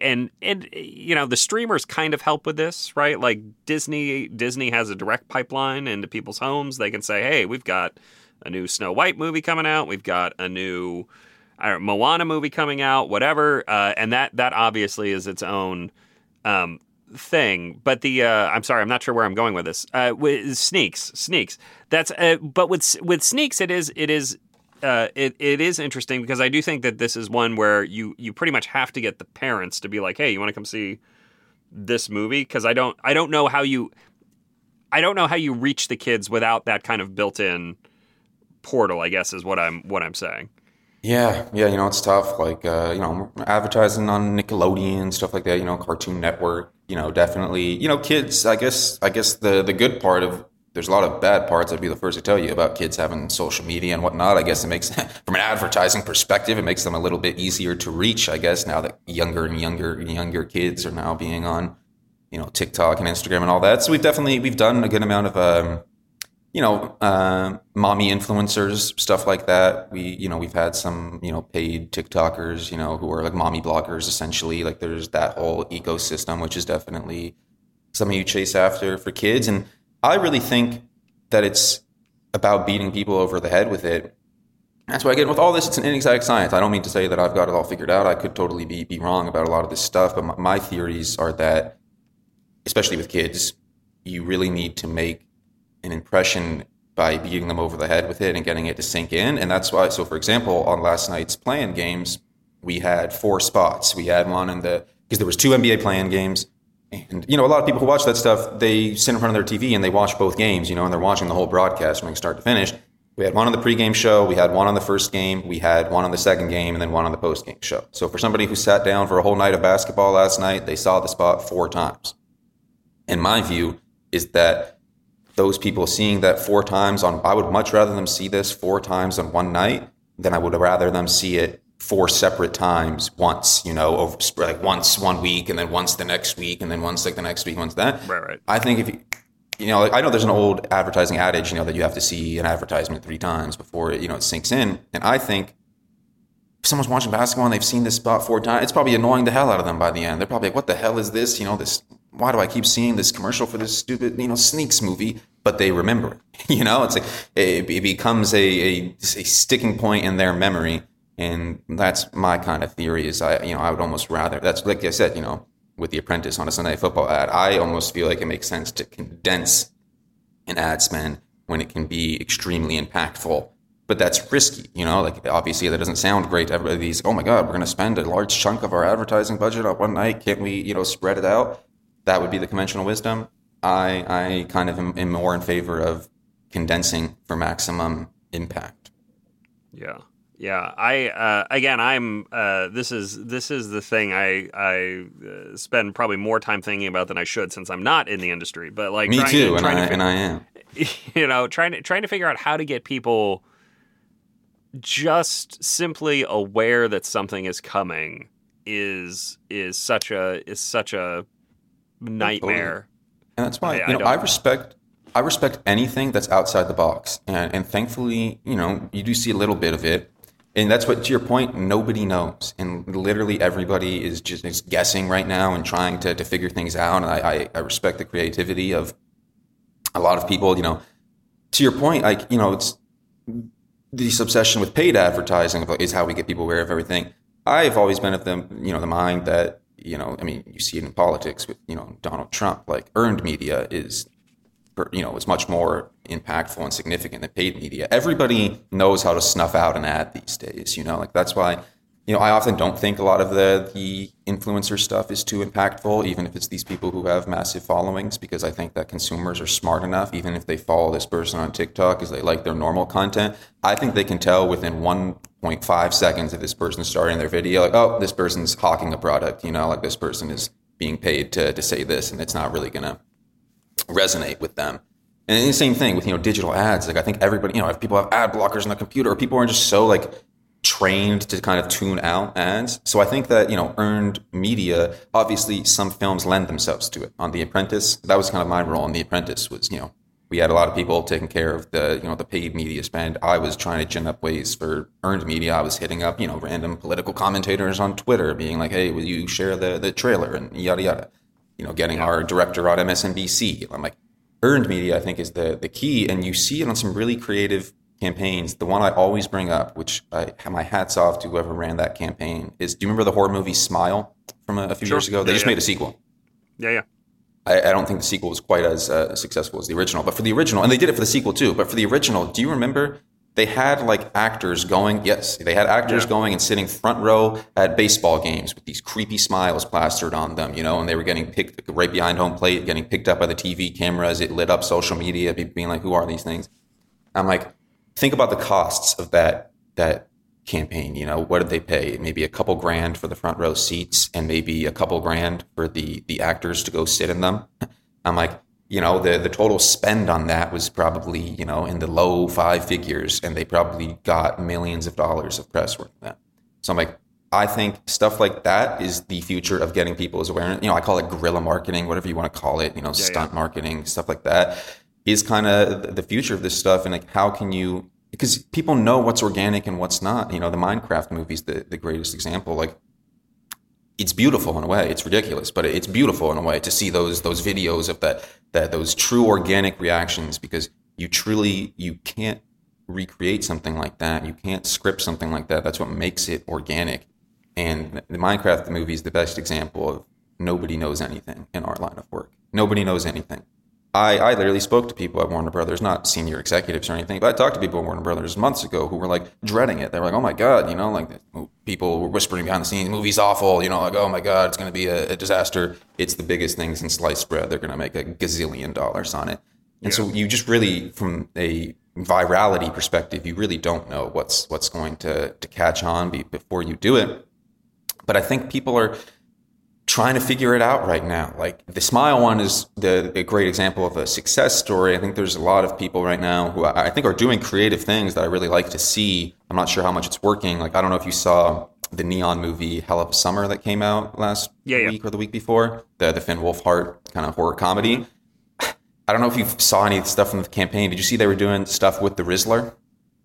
the streamers kind of help with this, right? Like Disney has a direct pipeline into people's homes. They can say, hey, we've got a new Snow White movie coming out. We've got a new Moana movie coming out, whatever. And that obviously is its own thing. But I'm sorry, I'm not sure where I'm going with this. With Sneaks. That's but with Sneaks, it is interesting because I do think that this is one where you pretty much have to get the parents to be like, hey, you want to come see this movie? Because I don't know how you reach the kids without that kind of built-in portal, I guess is what I'm saying. Yeah, it's tough. Like, advertising on Nickelodeon, stuff like that. Cartoon Network. Definitely. Kids. I guess the good part of there's a lot of bad parts. I'd be the first to tell you about kids having social media and whatnot. I guess it makes, from an advertising perspective, it makes them a little bit easier to reach. I guess now that younger and younger kids are now being on, TikTok and Instagram and all that. So we've done a good amount of mommy influencers, stuff like that. We've had some, paid TikTokers, who are like mommy bloggers, essentially. Like there's that whole ecosystem, which is definitely something you chase after for kids. And I really think that it's about beating people over the head with it. That's why, again, with all this, it's an inexact science. I don't mean to say that I've got it all figured out. I could totally be wrong about a lot of this stuff. But my theories are that, especially with kids, you really need to make an impression by beating them over the head with it and getting it to sink in. And that's why, so for example, on last night's play-in games, we had 4 spots. We had one because there was 2 NBA play-in games. And, a lot of people who watch that stuff, they sit in front of their TV and they watch both games, and they're watching the whole broadcast from start to finish. We had one on the pregame show. We had one on the first game. We had one on the second game, and then one on the postgame show. So for somebody who sat down for a whole night of basketball last night, they saw the spot 4 times. And my view is that those people seeing that 4 times I would much rather them see this 4 times on one night than I would rather them see it 4 separate times once, over like once one week and then once the next week and then once like the next week, once that. Right. I think if like I know there's an old advertising adage, that you have to see an advertisement 3 times before it sinks in. And I think if someone's watching basketball and they've seen this spot 4 times, it's probably annoying the hell out of them by the end. They're probably like, what the hell is this? Why do I keep seeing this commercial for this stupid, Sneaks movie? But they remember it. It's like it becomes a sticking point in their memory. And that's my kind of theory is I would almost rather, that's like I said, with The Apprentice on a Sunday football ad, I almost feel like it makes sense to condense an ad spend when it can be extremely impactful. But that's risky, like obviously that doesn't sound great to everybody. Oh my God, we're going to spend a large chunk of our advertising budget on one night. Can't we, spread it out? That would be the conventional wisdom. I kind of am more in favor of condensing for maximum impact. Yeah. This is the thing I spend probably more time thinking about than I should since I'm not in the industry. But like me too, and I am. Trying to figure out how to get people just simply aware that something is coming is such a nightmare. And that's why I respect anything that's outside the box, and thankfully, you do see a little bit of it. And that's what, to your point, nobody knows. And literally everybody is just guessing right now and trying to figure things out. And I respect the creativity of a lot of people, to your point, it's this obsession with paid advertising is how we get people aware of everything. I've always been of the mind that, you see it in politics with, Donald Trump, like earned media is much more impactful and significant than paid media. Everybody knows how to snuff out an ad these days, that's why, I often don't think a lot of the influencer stuff is too impactful, even if it's these people who have massive followings, because I think that consumers are smart enough, even if they follow this person on TikTok because they like their normal content. I think they can tell within 1.5 seconds if this person's starting their video, like, oh, this person's hawking a product, like this person is being paid to say this, and it's not really going to resonate with them. And the same thing with, digital ads. Like I think everybody, if people have ad blockers on the computer, or people are just so like trained to kind of tune out ads. So I think that, earned media, obviously some films lend themselves to it. On The Apprentice, that was kind of my role in The Apprentice was, we had a lot of people taking care of the, the paid media spend. I was trying to gin up ways for earned media. I was hitting up, random political commentators on Twitter being like, hey, will you share the trailer and yada, yada. Getting our director on MSNBC. I'm like, earned media, I think, is the key. And you see it on some really creative campaigns. The one I always bring up, which I have my hats off to whoever ran that campaign, is, do you remember the horror movie Smile from a few years ago? They just made a sequel. Yeah. I don't think the sequel was quite as successful as the original. But for the original, and they did it for the sequel too, but for the original, do you remember they had like actors going, going and sitting front row at baseball games with these creepy smiles plastered on them, and they were getting picked right behind home plate, getting picked up by the TV camera as it lit up social media, being like, who are these things? I'm like, think about the costs of that campaign. You know, what did they pay? Maybe a couple grand for the front row seats and maybe a couple grand for the actors to go sit in them. I'm like, you know, the total spend on that was probably, you know, in the low 5 figures, and they probably got millions of dollars of press worth of that. So I'm like, I think stuff like that is the future of getting people's awareness. You know, I call it guerrilla marketing, whatever you want to call it, you know, stunt marketing, stuff like that is kind of the future of this stuff. And like, how can you, because people know what's organic and what's not. You know, the Minecraft movie is the greatest example. Like, it's beautiful in a way. It's ridiculous, but it's beautiful in a way to see those videos of those true organic reactions, because you can't recreate something like that. You can't script something like that. That's what makes it organic. And the Minecraft movie is the best example of nobody knows anything in our line of work. Nobody knows anything. I literally spoke to people at Warner Brothers, not senior executives or anything, but I talked to people at Warner Brothers months ago who were like dreading it. They were like, oh my God, you know, like people were whispering behind the scenes, the movie's awful, you know, like, oh my God, it's going to be a disaster. It's the biggest thing since sliced bread. They're going to make $1 gazillion on it. And so you just really, from a virality perspective, you really don't know what's going to catch on before you do it. But I think people are trying to figure it out right now. Like the Smile one is a great example of a success story. I think there's a lot of people right now who I think are doing creative things that I really like to see. I'm not sure how much it's working. Like, I don't know if you saw the Neon movie Hell of a Summer that came out last week or the week before, the Finn Wolfhard kind of horror comedy. I don't know if you saw any stuff from the campaign. Did you see they were doing stuff with the Rizzler?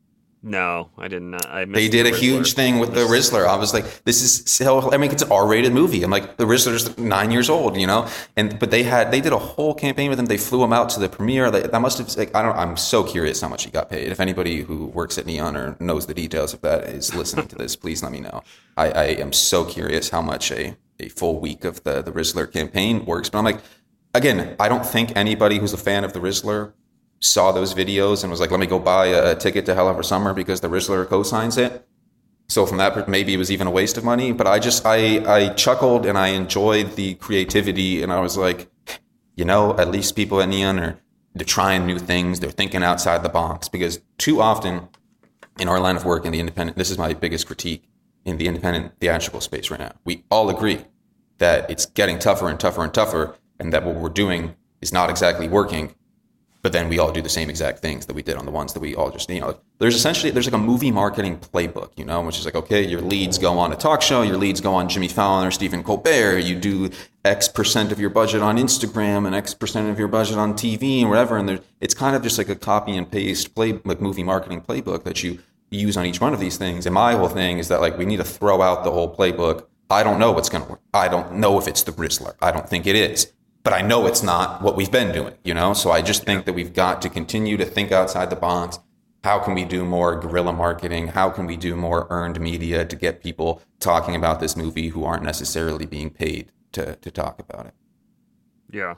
No, I didn't. They did a huge thing with the Rizzler. I was like, this is so, I mean, it's an R-rated movie. I'm like, the Rizzler's 9 years old, you know? But they did a whole campaign with him. They flew him out to the premiere. That must have, like, I'm so curious how much he got paid. If anybody who works at Neon or knows the details of that is listening to this, please let me know. I am so curious how much a full week of the Rizzler campaign works. But I'm like, again, I don't think anybody who's a fan of the Rizzler saw those videos and was like, let me go buy a ticket to Hell of a Summer because the Rizzler co-signs it. So from that, maybe it was even a waste of money. But I chuckled and I enjoyed the creativity. And I was like, you know, at least people at Neon they're trying new things. They're thinking outside the box, because too often in our line of work in the independent, this is my biggest critique in the independent theatrical space right now. We all agree that it's getting tougher and tougher and tougher, and that what we're doing is not exactly working. But then we all do the same exact things that we did on the ones that we all just, you know, there's like a movie marketing playbook, you know, which is like, okay, your leads go on a talk show, your leads go on Jimmy Fallon or Stephen Colbert, you do X% of your budget on Instagram and X% of your budget on TV and whatever. And it's kind of just like a copy and paste like movie marketing playbook that you use on each one of these things. And my whole thing is that, like, we need to throw out the whole playbook. I don't know what's going to work. I don't know if it's the Rizzler. I don't think it is. But I know it's not what we've been doing, you know? So I just think that we've got to continue to think outside the box. How can we do more guerrilla marketing? How can we do more earned media to get people talking about this movie who aren't necessarily being paid to talk about it? Yeah.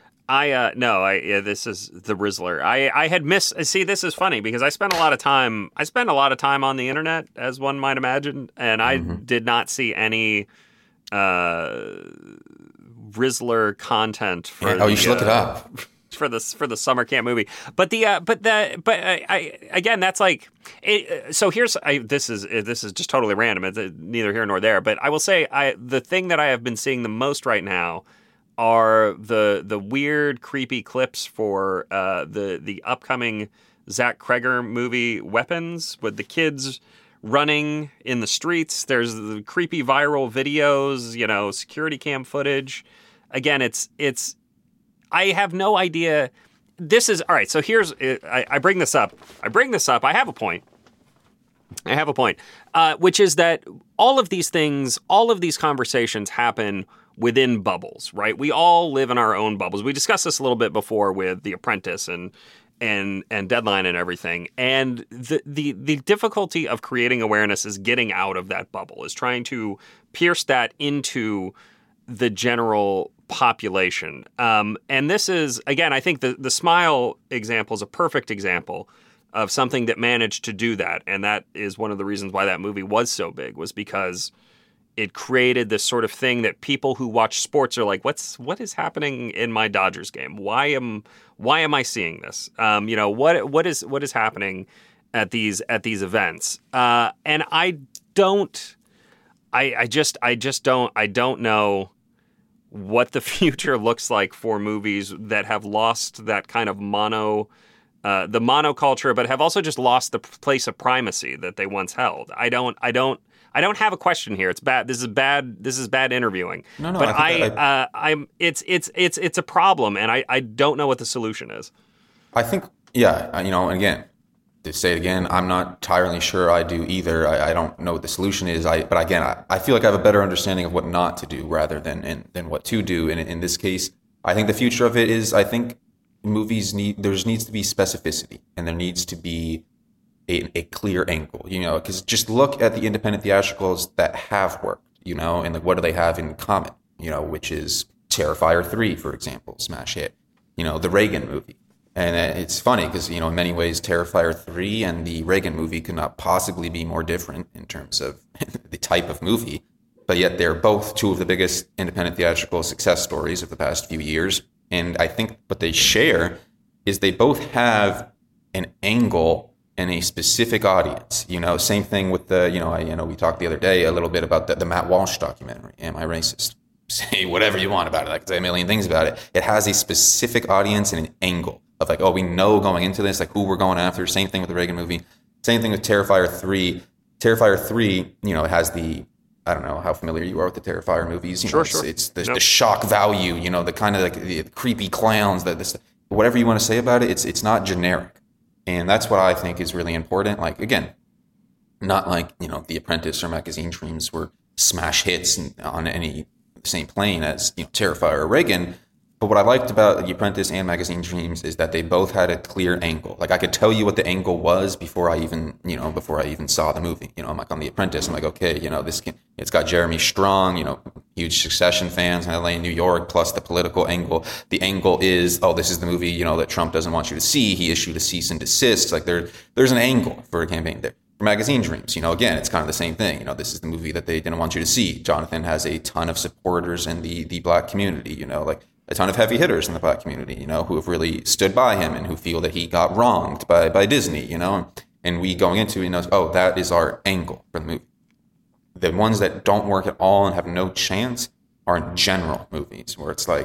This is the Rizzler. I had see, this is funny because I spent a lot of time on the internet, as one might imagine, and I did not see any Rizzler content for you should look it up for the summer camp movie. But again, that's like so this is just totally random. It's neither here nor there, but I will say the thing that I have been seeing the most right now are the weird, creepy clips for the upcoming Zach Cregger movie Weapons, with the kids running in the streets. There's the creepy viral videos, you know, security cam footage. Again, it's I have no idea. This is all right. So here's I bring this up. I have a point, which is that all of these things, all of these conversations happen within bubbles, right? We all live in our own bubbles. We discussed this a little bit before with The Apprentice and Deadline and everything. And the difficulty of creating awareness is getting out of that bubble, is trying to pierce that into the general population. And this is, again, I think the Smile example is a perfect example of something that managed to do that. And that is one of the reasons why that movie was so big, was because it created this sort of thing that people who watch sports are like, what is happening in my Dodgers game? Why am I seeing this? You know, what is happening? at these events, and I don't know what the future looks like for movies that have lost that kind of the monoculture, but have also just lost the place of primacy that they once held. I don't have a question here. It's bad. This is bad interviewing. No, but it's a problem, and I don't know what the solution is. I think, yeah, again, to say it again, I'm not entirely sure I do either. I don't know what the solution is. But again, I feel like I have a better understanding of what not to do rather than what to do. And in this case, I think the future of it is, I think movies there needs to be specificity, and there needs to be a clear angle, because just look at the independent theatricals that have worked, and what do they have in common, which is Terrifier 3, for example, smash hit, the Reagan movie. And it's funny because, in many ways, Terrifier 3 and the Reagan movie could not possibly be more different in terms of the type of movie. But yet they're both two of the biggest independent theatrical success stories of the past few years. And I think what they share is they both have an angle and a specific audience. Same thing with we talked the other day a little bit about the Matt Walsh documentary, Am I Racist? Say whatever you want about it. I could say a million things about it. It has a specific audience and an angle of we know going into this, who we're going after. Same thing with the Reagan movie. Same thing with Terrifier 3. Terrifier 3, it has I don't know how familiar you are with the Terrifier movies. Sure. It's the shock value, the kind of the creepy clowns, whatever you want to say about it, it's not generic. And that's what I think is really important. Again, not The Apprentice or Magazine Dreams were smash hits on any same plane as Terrifier or Reagan. But what I liked about The Apprentice and Magazine Dreams is that they both had a clear angle. I could tell you what the angle was before I even saw the movie. I'm on The Apprentice. I'm okay, it's got Jeremy Strong, huge Succession fans in LA and New York, plus the political angle. The angle is, this is the movie, that Trump doesn't want you to see. He issued a cease and desist. There's an angle for a campaign there. For Magazine Dreams, again, it's kind of the same thing. This is the movie that they didn't want you to see. Jonathan has a ton of supporters in the black community, a ton of heavy hitters in the black community, who have really stood by him and who feel that he got wronged by Disney, and we going into it, that is our angle for the movie. The ones that don't work at all and have no chance are general movies where it's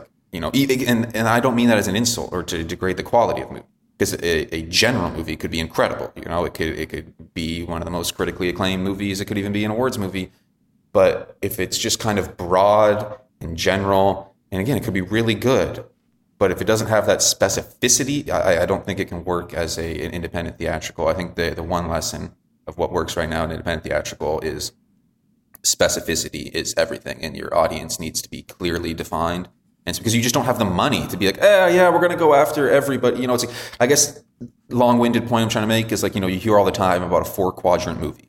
and I don't mean that as an insult or to degrade the quality of the movie, because a general movie could be incredible. It could be one of the most critically acclaimed movies. It could even be an awards movie. But if it's just kind of broad and general, and again, it could be really good, but if it doesn't have that specificity, I don't think it can work as an independent theatrical. I think the one lesson of what works right now in independent theatrical is specificity is everything, and your audience needs to be clearly defined. And it's because you just don't have the money to be yeah, we're going to go after everybody. It's I guess long-winded point I'm trying to make is you hear all the time about a 4-quadrant movie.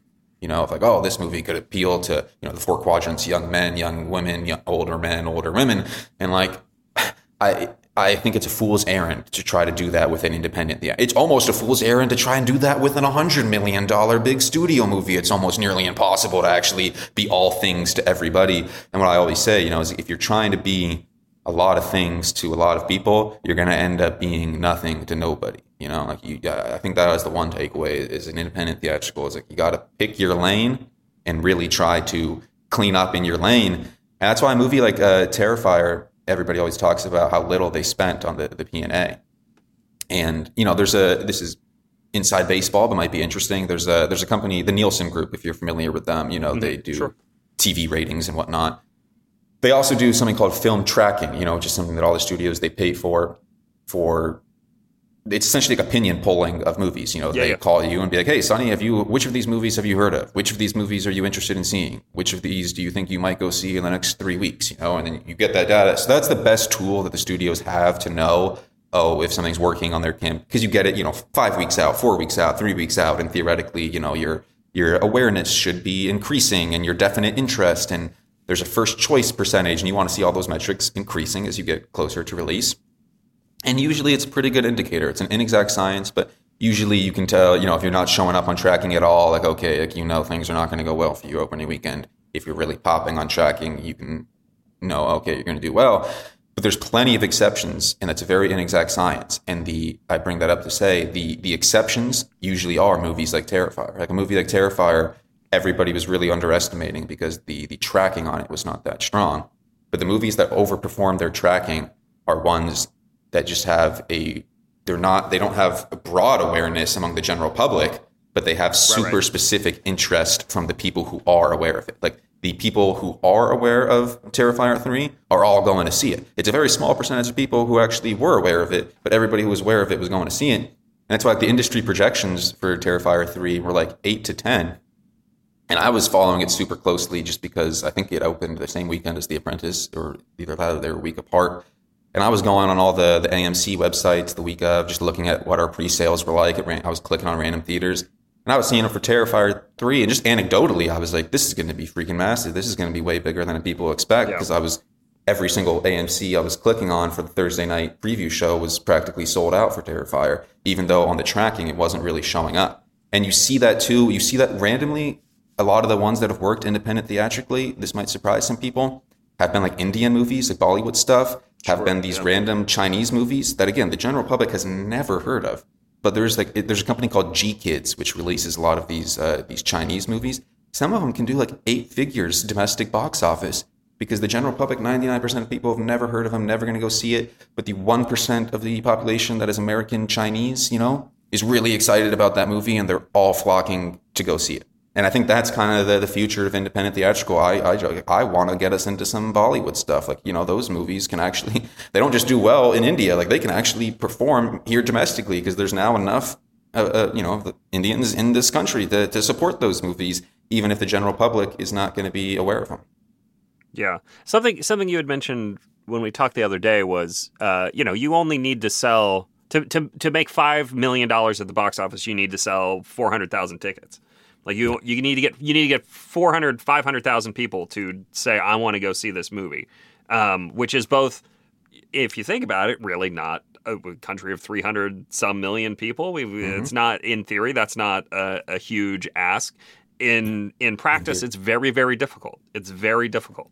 This movie could appeal to, the 4 quadrants, young men, young women, older men, older women. And I think it's a fool's errand to try to do that with an independent. Yeah, it's almost a fool's errand to try and do that with an $100 million big studio movie. It's almost nearly impossible to actually be all things to everybody. And what I always say, is if you're trying to be a lot of things to a lot of people, you're going to end up being nothing to nobody. I think that was the one takeaway is an independent theatrical is you got to pick your lane and really try to clean up in your lane. And that's why a movie like Terrifier, everybody always talks about how little they spent on the P&A. And, this is inside baseball, but might be interesting. There's a company, the Nielsen Group, if you're familiar with them, they do TV ratings and whatnot. They also do something called film tracking, which is something that all the studios, they pay for it's essentially like opinion polling of movies. They call you and be like, hey, Sonny, which of these movies have you heard of? Which of these movies are you interested in seeing? Which of these do you think you might go see in the next 3 weeks? And then you get that data. So that's the best tool that the studios have to know, if something's working on their camp, because you get it, 5 weeks out, 4 weeks out, 3 weeks out. And theoretically, your awareness should be increasing and your definite interest. And there's a first choice percentage and you want to see all those metrics increasing as you get closer to release. And usually it's a pretty good indicator. It's an inexact science, but usually you can tell, if you're not showing up on tracking at all, things are not going to go well for you opening weekend. If you're really popping on tracking, you can know, okay, you're going to do well. But there's plenty of exceptions, and it's a very inexact science. And I bring that up to say the exceptions usually are movies like Terrifier. Like a movie like Terrifier, everybody was really underestimating because the tracking on it was not that strong. But the movies that overperform their tracking are ones that just have they don't have a broad awareness among the general public, but they have super specific interest from the people who are aware of it. Like the people who are aware of Terrifier 3 are all going to see it. It's a very small percentage of people who actually were aware of it, but everybody who was aware of it was going to see it. And that's why the industry projections for Terrifier 3 were like 8 to 10. And I was following it super closely just because I think it opened the same weekend as The Apprentice, or either that or they were a week apart. And I was going on all the AMC websites the week of, just looking at what our pre-sales were like. I was clicking on random theaters. And I was seeing it for Terrifier 3, and just anecdotally, I was like, this is going to be freaking massive. This is going to be way bigger than people expect, because every single AMC I was clicking on for the Thursday night preview show was practically sold out for Terrifier, even though on the tracking it wasn't really showing up. And you see that too. You see that randomly. A lot of the ones that have worked independent theatrically, this might surprise some people, have been like Indian movies, like Bollywood stuff, have been these random Chinese movies that, again, the general public has never heard of. But there's a company called G Kids, which releases a lot of these Chinese movies. Some of them can do like 8 figures domestic box office because the general public, 99% of people have never heard of them, never going to go see it. But the 1% of the population that is American Chinese, is really excited about that movie, and they're all flocking to go see it. And I think that's kind of the future of independent theatrical. I want to get us into some Bollywood stuff. Like, those movies can actually, they don't just do well in India. Like, they can actually perform here domestically because there's now enough, the Indians in this country to support those movies, even if the general public is not going to be aware of them. Yeah. Something you had mentioned when we talked the other day was, you only need to sell, to make $5 million at the box office, you need to sell 400,000 tickets. Like you need to get 500,000 people to say, I want to go see this movie, which is both, if you think about it, really not a country of 300 some million people. It's not, in theory, that's not a huge ask. In practice, it's very, very difficult. It's very difficult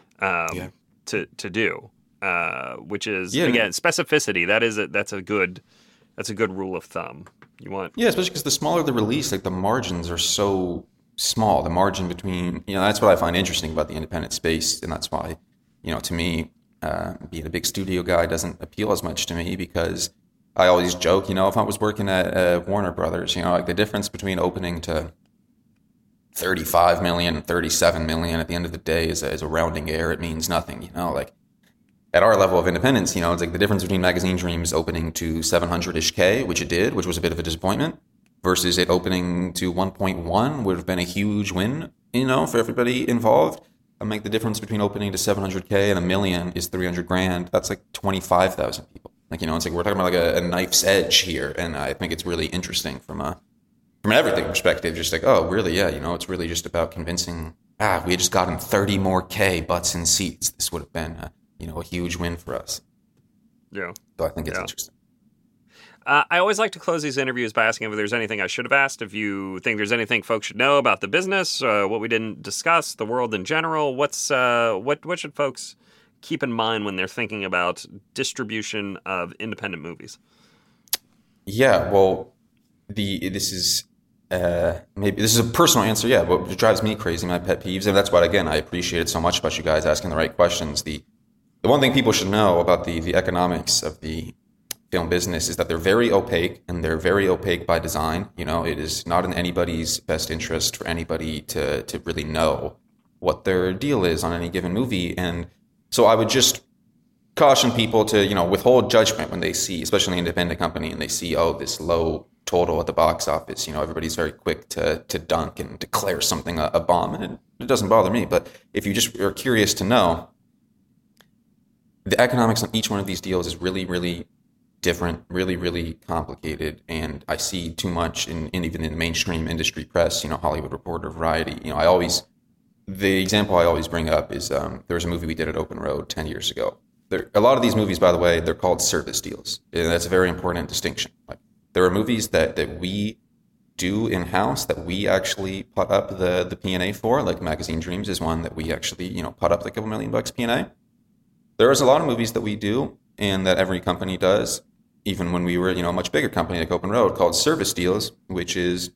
to do, which is again specificity. That's a good rule of thumb. Especially because the smaller the release, like the margins are so small. The margin between, that's what I find interesting about the independent space, and that's why, to me, being a big studio guy doesn't appeal as much to me, because I always joke, if I was working at Warner Brothers, like the difference between opening to 35 million and 37 million at the end of the day is a rounding error. It means nothing, like. At our level of independence, it's like the difference between Magazine Dreams opening to 700-ish K, which it did, which was a bit of a disappointment, versus it opening to 1.1 would have been a huge win, for everybody involved. I make the difference between opening to 700K and $1 million is $300,000. That's like 25,000 people. Like, it's like we're talking about like a knife's edge here, and I think it's really interesting from an everything perspective. Just like, oh, really? Yeah, it's really just about convincing. We had just gotten 30 more K butts in seats. This would have been a huge win for us. Yeah. So I think it's interesting. I always like to close these interviews by asking if there's anything I should have asked. If you think there's anything folks should know about the business, what we didn't discuss, the world in general, what should folks keep in mind when they're thinking about distribution of independent movies? Yeah, well, this is maybe this is a personal answer. Yeah, what drives me crazy, my pet peeves, and that's what, again, I appreciated so much about you guys asking the right questions. The one thing people should know about the economics of the film business is that they're very opaque, and they're very opaque by design. It is not in anybody's best interest for anybody to really know what their deal is on any given movie. And so I would just caution people to, withhold judgment when they see, especially an independent company, and they see, this low total at the box office. Everybody's very quick to dunk and declare something a bomb, and it doesn't bother me. But if you just are curious to know, the economics on each one of these deals is really, really different, really, really complicated. And I see too much in even in the mainstream industry press, Hollywood Reporter, Variety. The example I always bring up is there was a movie we did at Open Road 10 years ago. A lot of these movies, by the way, they're called service deals. And that's a very important distinction. Like, there are movies that we do in-house that we actually put up the P&A for, like Magazine Dreams is one that we actually, put up like $1 million P&A. There's a lot of movies that we do and that every company does, even when we were, a much bigger company like Open Road, called service deals, which is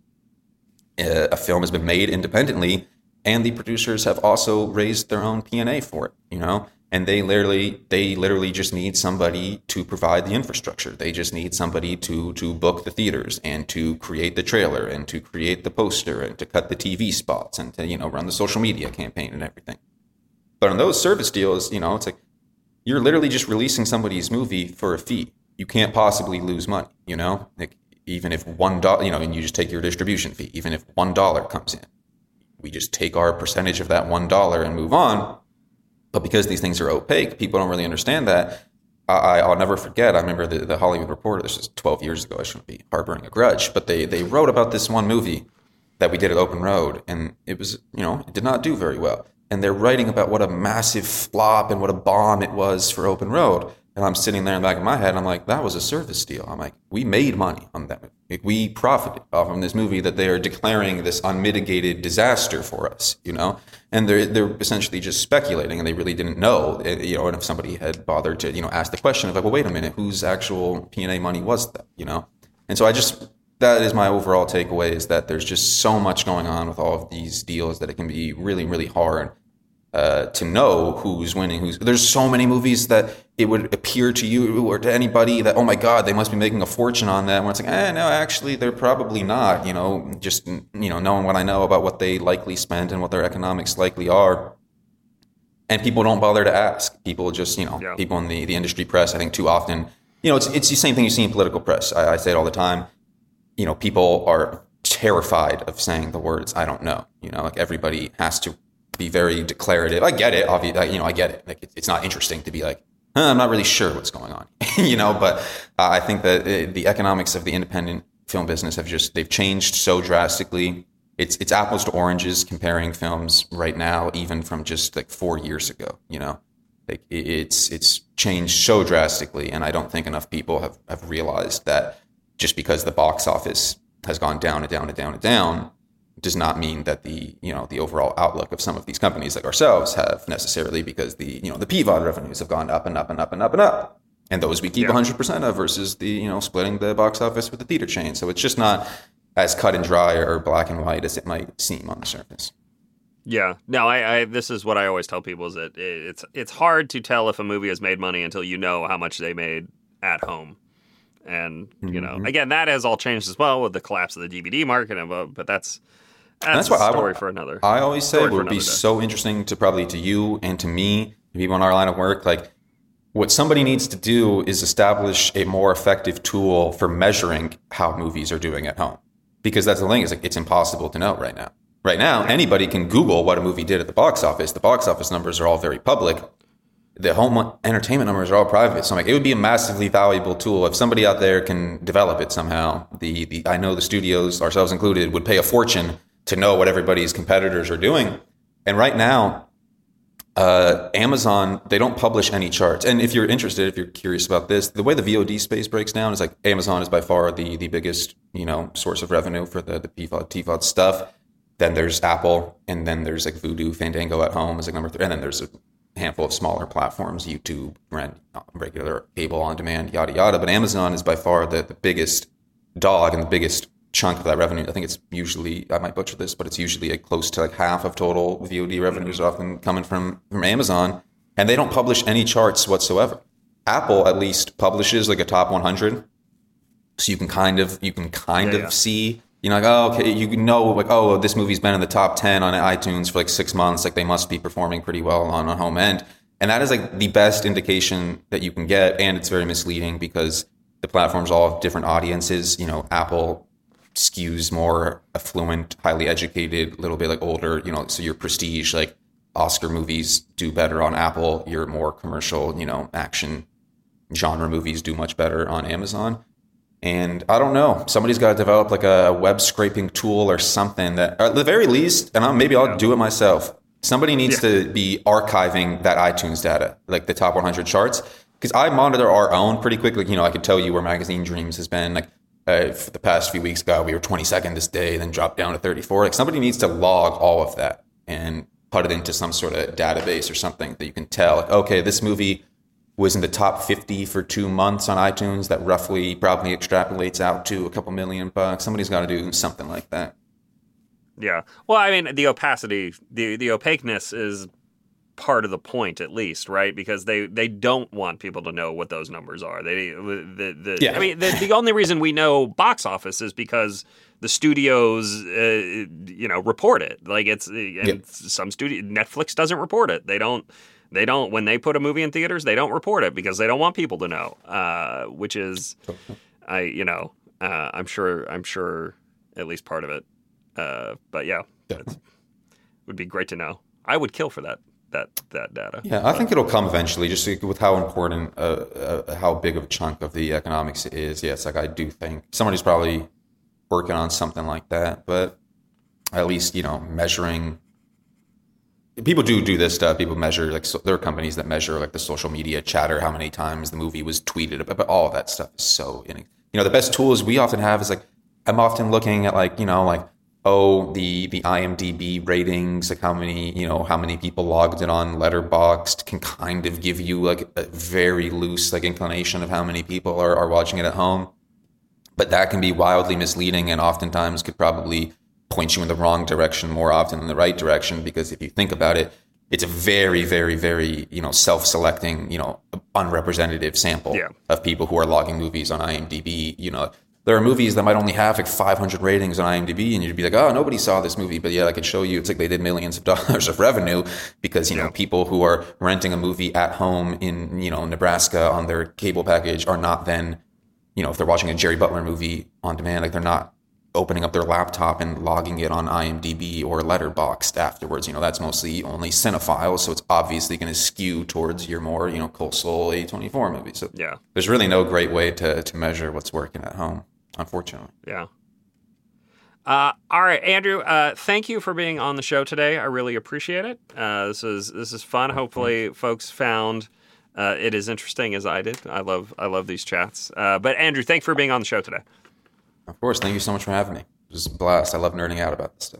a film has been made independently and the producers have also raised their own P&A for it, and they literally just need somebody to provide the infrastructure. They just need somebody to book the theaters and to create the trailer and to create the poster and to cut the TV spots and to, run the social media campaign and everything. But on those service deals, it's like you're literally just releasing somebody's movie for a fee. You can't possibly lose money, like even if $1, and you just take your distribution fee, even if $1 comes in, we just take our percentage of that $1 and move on. But because these things are opaque, people don't really understand that. I'll never forget, I remember the Hollywood Reporter, this was 12 years ago, I shouldn't be harboring a grudge, but they wrote about this one movie that we did at Open Road, and it was, it did not do very well. And they're writing about what a massive flop and what a bomb it was for Open Road. And I'm sitting there in the back of my head, I'm like, that was a service deal. I'm like, we made money on that movie. We profited off of this movie that they are declaring this unmitigated disaster for us, And they're essentially just speculating, and they really didn't know, and if somebody had bothered to, ask the question of like, well, wait a minute, whose actual P&A money was that, And so that is my overall takeaway, is that there's just so much going on with all of these deals that it can be really, really hard to know who's winning, there's so many movies that it would appear to you or to anybody that, oh my God, they must be making a fortune on that. When it's like, no, actually, they're probably not, just, knowing what I know about what they likely spent and what their economics likely are. And people don't bother to ask. People just, people in the industry press, I think too often, it's the same thing you see in political press. I say it all the time. People are terrified of saying the words, I don't know, like everybody has to be very declarative. I get it. Obviously, I get it. Like it's not interesting to be like, I'm not really sure what's going on, but I think that the economics of the independent film business they've changed so drastically. It's apples to oranges comparing films right now, even from just like 4 years ago, like it's changed so drastically. And I don't think enough people have realized that just because the box office has gone down and down and down and down does not mean that the overall outlook of some of these companies like ourselves have necessarily, because the PVOD revenues have gone up and up and up and up and up, and those we keep 100% of versus the splitting the box office with the theater chain. So it's just not as cut and dry or black and white as it might seem on the surface. Yeah, no, I this is what I always tell people, is that it's hard to tell if a movie has made money until you know how much they made at home. And again, that has all changed as well with the collapse of the DVD market, but that's a story for another. I always say it would be so interesting to you and to me, people in our line of work, like what somebody needs to do is establish a more effective tool for measuring how movies are doing at home. Because that's the thing, is like it's impossible to know right now. Right now, anybody can Google what a movie did at the box office. The box office numbers are all very public. The home entertainment numbers are all private. So I'm like, it would be a massively valuable tool if somebody out there can develop it somehow. I know the studios, ourselves included, would pay a fortune to know what everybody's competitors are doing. And right now, Amazon, they don't publish any charts. And if you're interested, if you're curious about this, the way the VOD space breaks down is like Amazon is by far the biggest, source of revenue for the PVOD, TVOD stuff. Then there's Apple, and then there's like Vudu, Fandango at Home is like number 3. And then there's a handful of smaller platforms, YouTube, regular cable on demand, yada, yada. But Amazon is by far the biggest dog and the biggest chunk of that revenue. I think it's usually, I might butcher this, but it's usually close to like half of total VOD revenues often coming from Amazon. And they don't publish any charts whatsoever. Apple at least publishes like a top 100. So you can kind of see, like, oh, okay, like, oh, this movie's been in the top 10 on iTunes for like 6 months. Like they must be performing pretty well on home end. And that is like the best indication that you can get. And it's very misleading because the platforms all have different audiences. Apple skews more affluent, highly educated, a little bit like older, so your prestige, like Oscar movies do better on Apple. Your more commercial, action genre movies do much better on Amazon. And I don't know, somebody's got to develop like a web scraping tool or something that, at the very least, and maybe I'll do it myself. Somebody needs to be archiving that iTunes data, like the top 100 charts, because I monitor our own pretty quickly. I can tell you where Magazine Dreams has been. Like for the past few weeks ago, we were 22nd this day, then dropped down to 34. Like somebody needs to log all of that and put it into some sort of database or something that you can tell. Like, okay, this movie was in the top 50 for 2 months on iTunes. That roughly probably extrapolates out to a couple $1 million. Somebody's got to do something like that. Yeah. Well, I mean, the opacity, the opaqueness is part of the point, at least, right? Because they don't want people to know what those numbers are. I mean, the only reason we know box office is because the studios, report it. Like some studio, Netflix doesn't report it. They don't. When they put a movie in theaters, they don't report it because they don't want people to know. Which is, I'm sure at least part of it. But yeah, it would be great to know. I would kill for that data. Yeah, I think it'll come eventually, just with how important, how big of a chunk of the economics it is. Yeah, it's like I do think somebody's probably working on something like that, but at least, measuring. People do this stuff. People measure, there are companies that measure like the social media chatter, how many times the movie was tweeted about, but all of that stuff is so, the best tools we often have is I'm often looking at the IMDb ratings, how many people logged in on Letterboxd can kind of give you a very loose inclination of how many people are watching it at home. But that can be wildly misleading and oftentimes could probably point you in the wrong direction more often than the right direction, because if you think about it, it's a very, very, very, self-selecting, unrepresentative sample of people who are logging movies on IMDb. There are movies that might only have 500 ratings on IMDb, and you'd be like, oh, nobody saw this movie. But yeah, I could show you, it's like they did millions of dollars of revenue because, people who are renting a movie at home in, Nebraska on their cable package are not then, if they're watching a Jerry Butler movie on demand, they're not opening up their laptop and logging it on IMDb or Letterboxd afterwards. That's mostly only cinephiles, so it's obviously going to skew towards your more, coastal A24 movies. So there's really no great way to measure what's working at home, unfortunately. Yeah. All right, Andrew, thank you for being on the show today. I really appreciate it. This is fun. Hopefully folks found it as interesting as I did. I love these chats. But Andrew, thanks for being on the show today. Of course. Thank you so much for having me. It was a blast. I love nerding out about this stuff.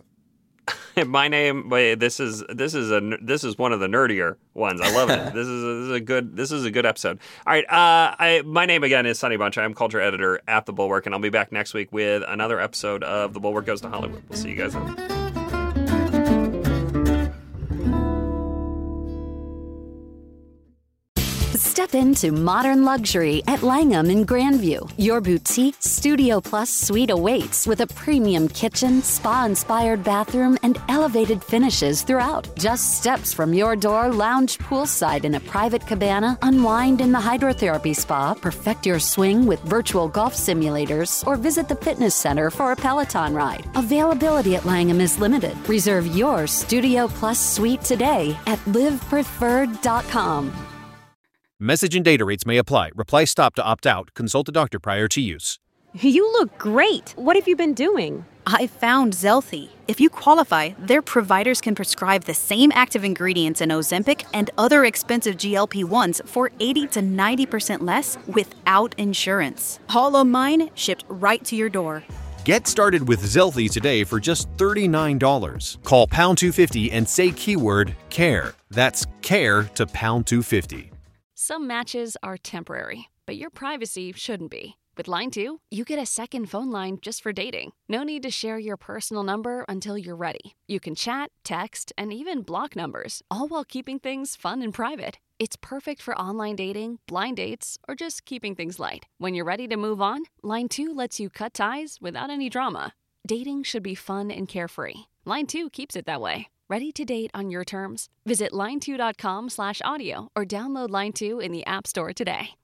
This is one of the nerdier ones. I love it. This is a good episode. All right. My name again is Sonny Bunch. I'm culture editor at The Bulwark, and I'll be back next week with another episode of The Bulwark Goes to Hollywood. We'll see you guys then. Step into modern luxury at Langham in Grandview. Your boutique Studio Plus suite awaits with a premium kitchen, spa-inspired bathroom, and elevated finishes throughout. Just steps from your door, lounge poolside in a private cabana, unwind in the hydrotherapy spa, perfect your swing with virtual golf simulators, or visit the fitness center for a Peloton ride. Availability at Langham is limited. Reserve your Studio Plus suite today at livepreferred.com. Message and data rates may apply. Reply stop to opt out. Consult a doctor prior to use. You look great. What have you been doing? I found Zelthy. If you qualify, their providers can prescribe the same active ingredients in Ozempic and other expensive GLP-1s for 80 to 90% less without insurance. All of mine shipped right to your door. Get started with Zelthy today for just $39. Call pound 250 and say keyword CARE. That's CARE to pound 250. Some matches are temporary, but your privacy shouldn't be. With Line 2, you get a second phone line just for dating. No need to share your personal number until you're ready. You can chat, text, and even block numbers, all while keeping things fun and private. It's perfect for online dating, blind dates, or just keeping things light. When you're ready to move on, Line 2 lets you cut ties without any drama. Dating should be fun and carefree. Line 2 keeps it that way. Ready to date on your terms? Visit line2.com/audio or download Line 2 in the App Store today.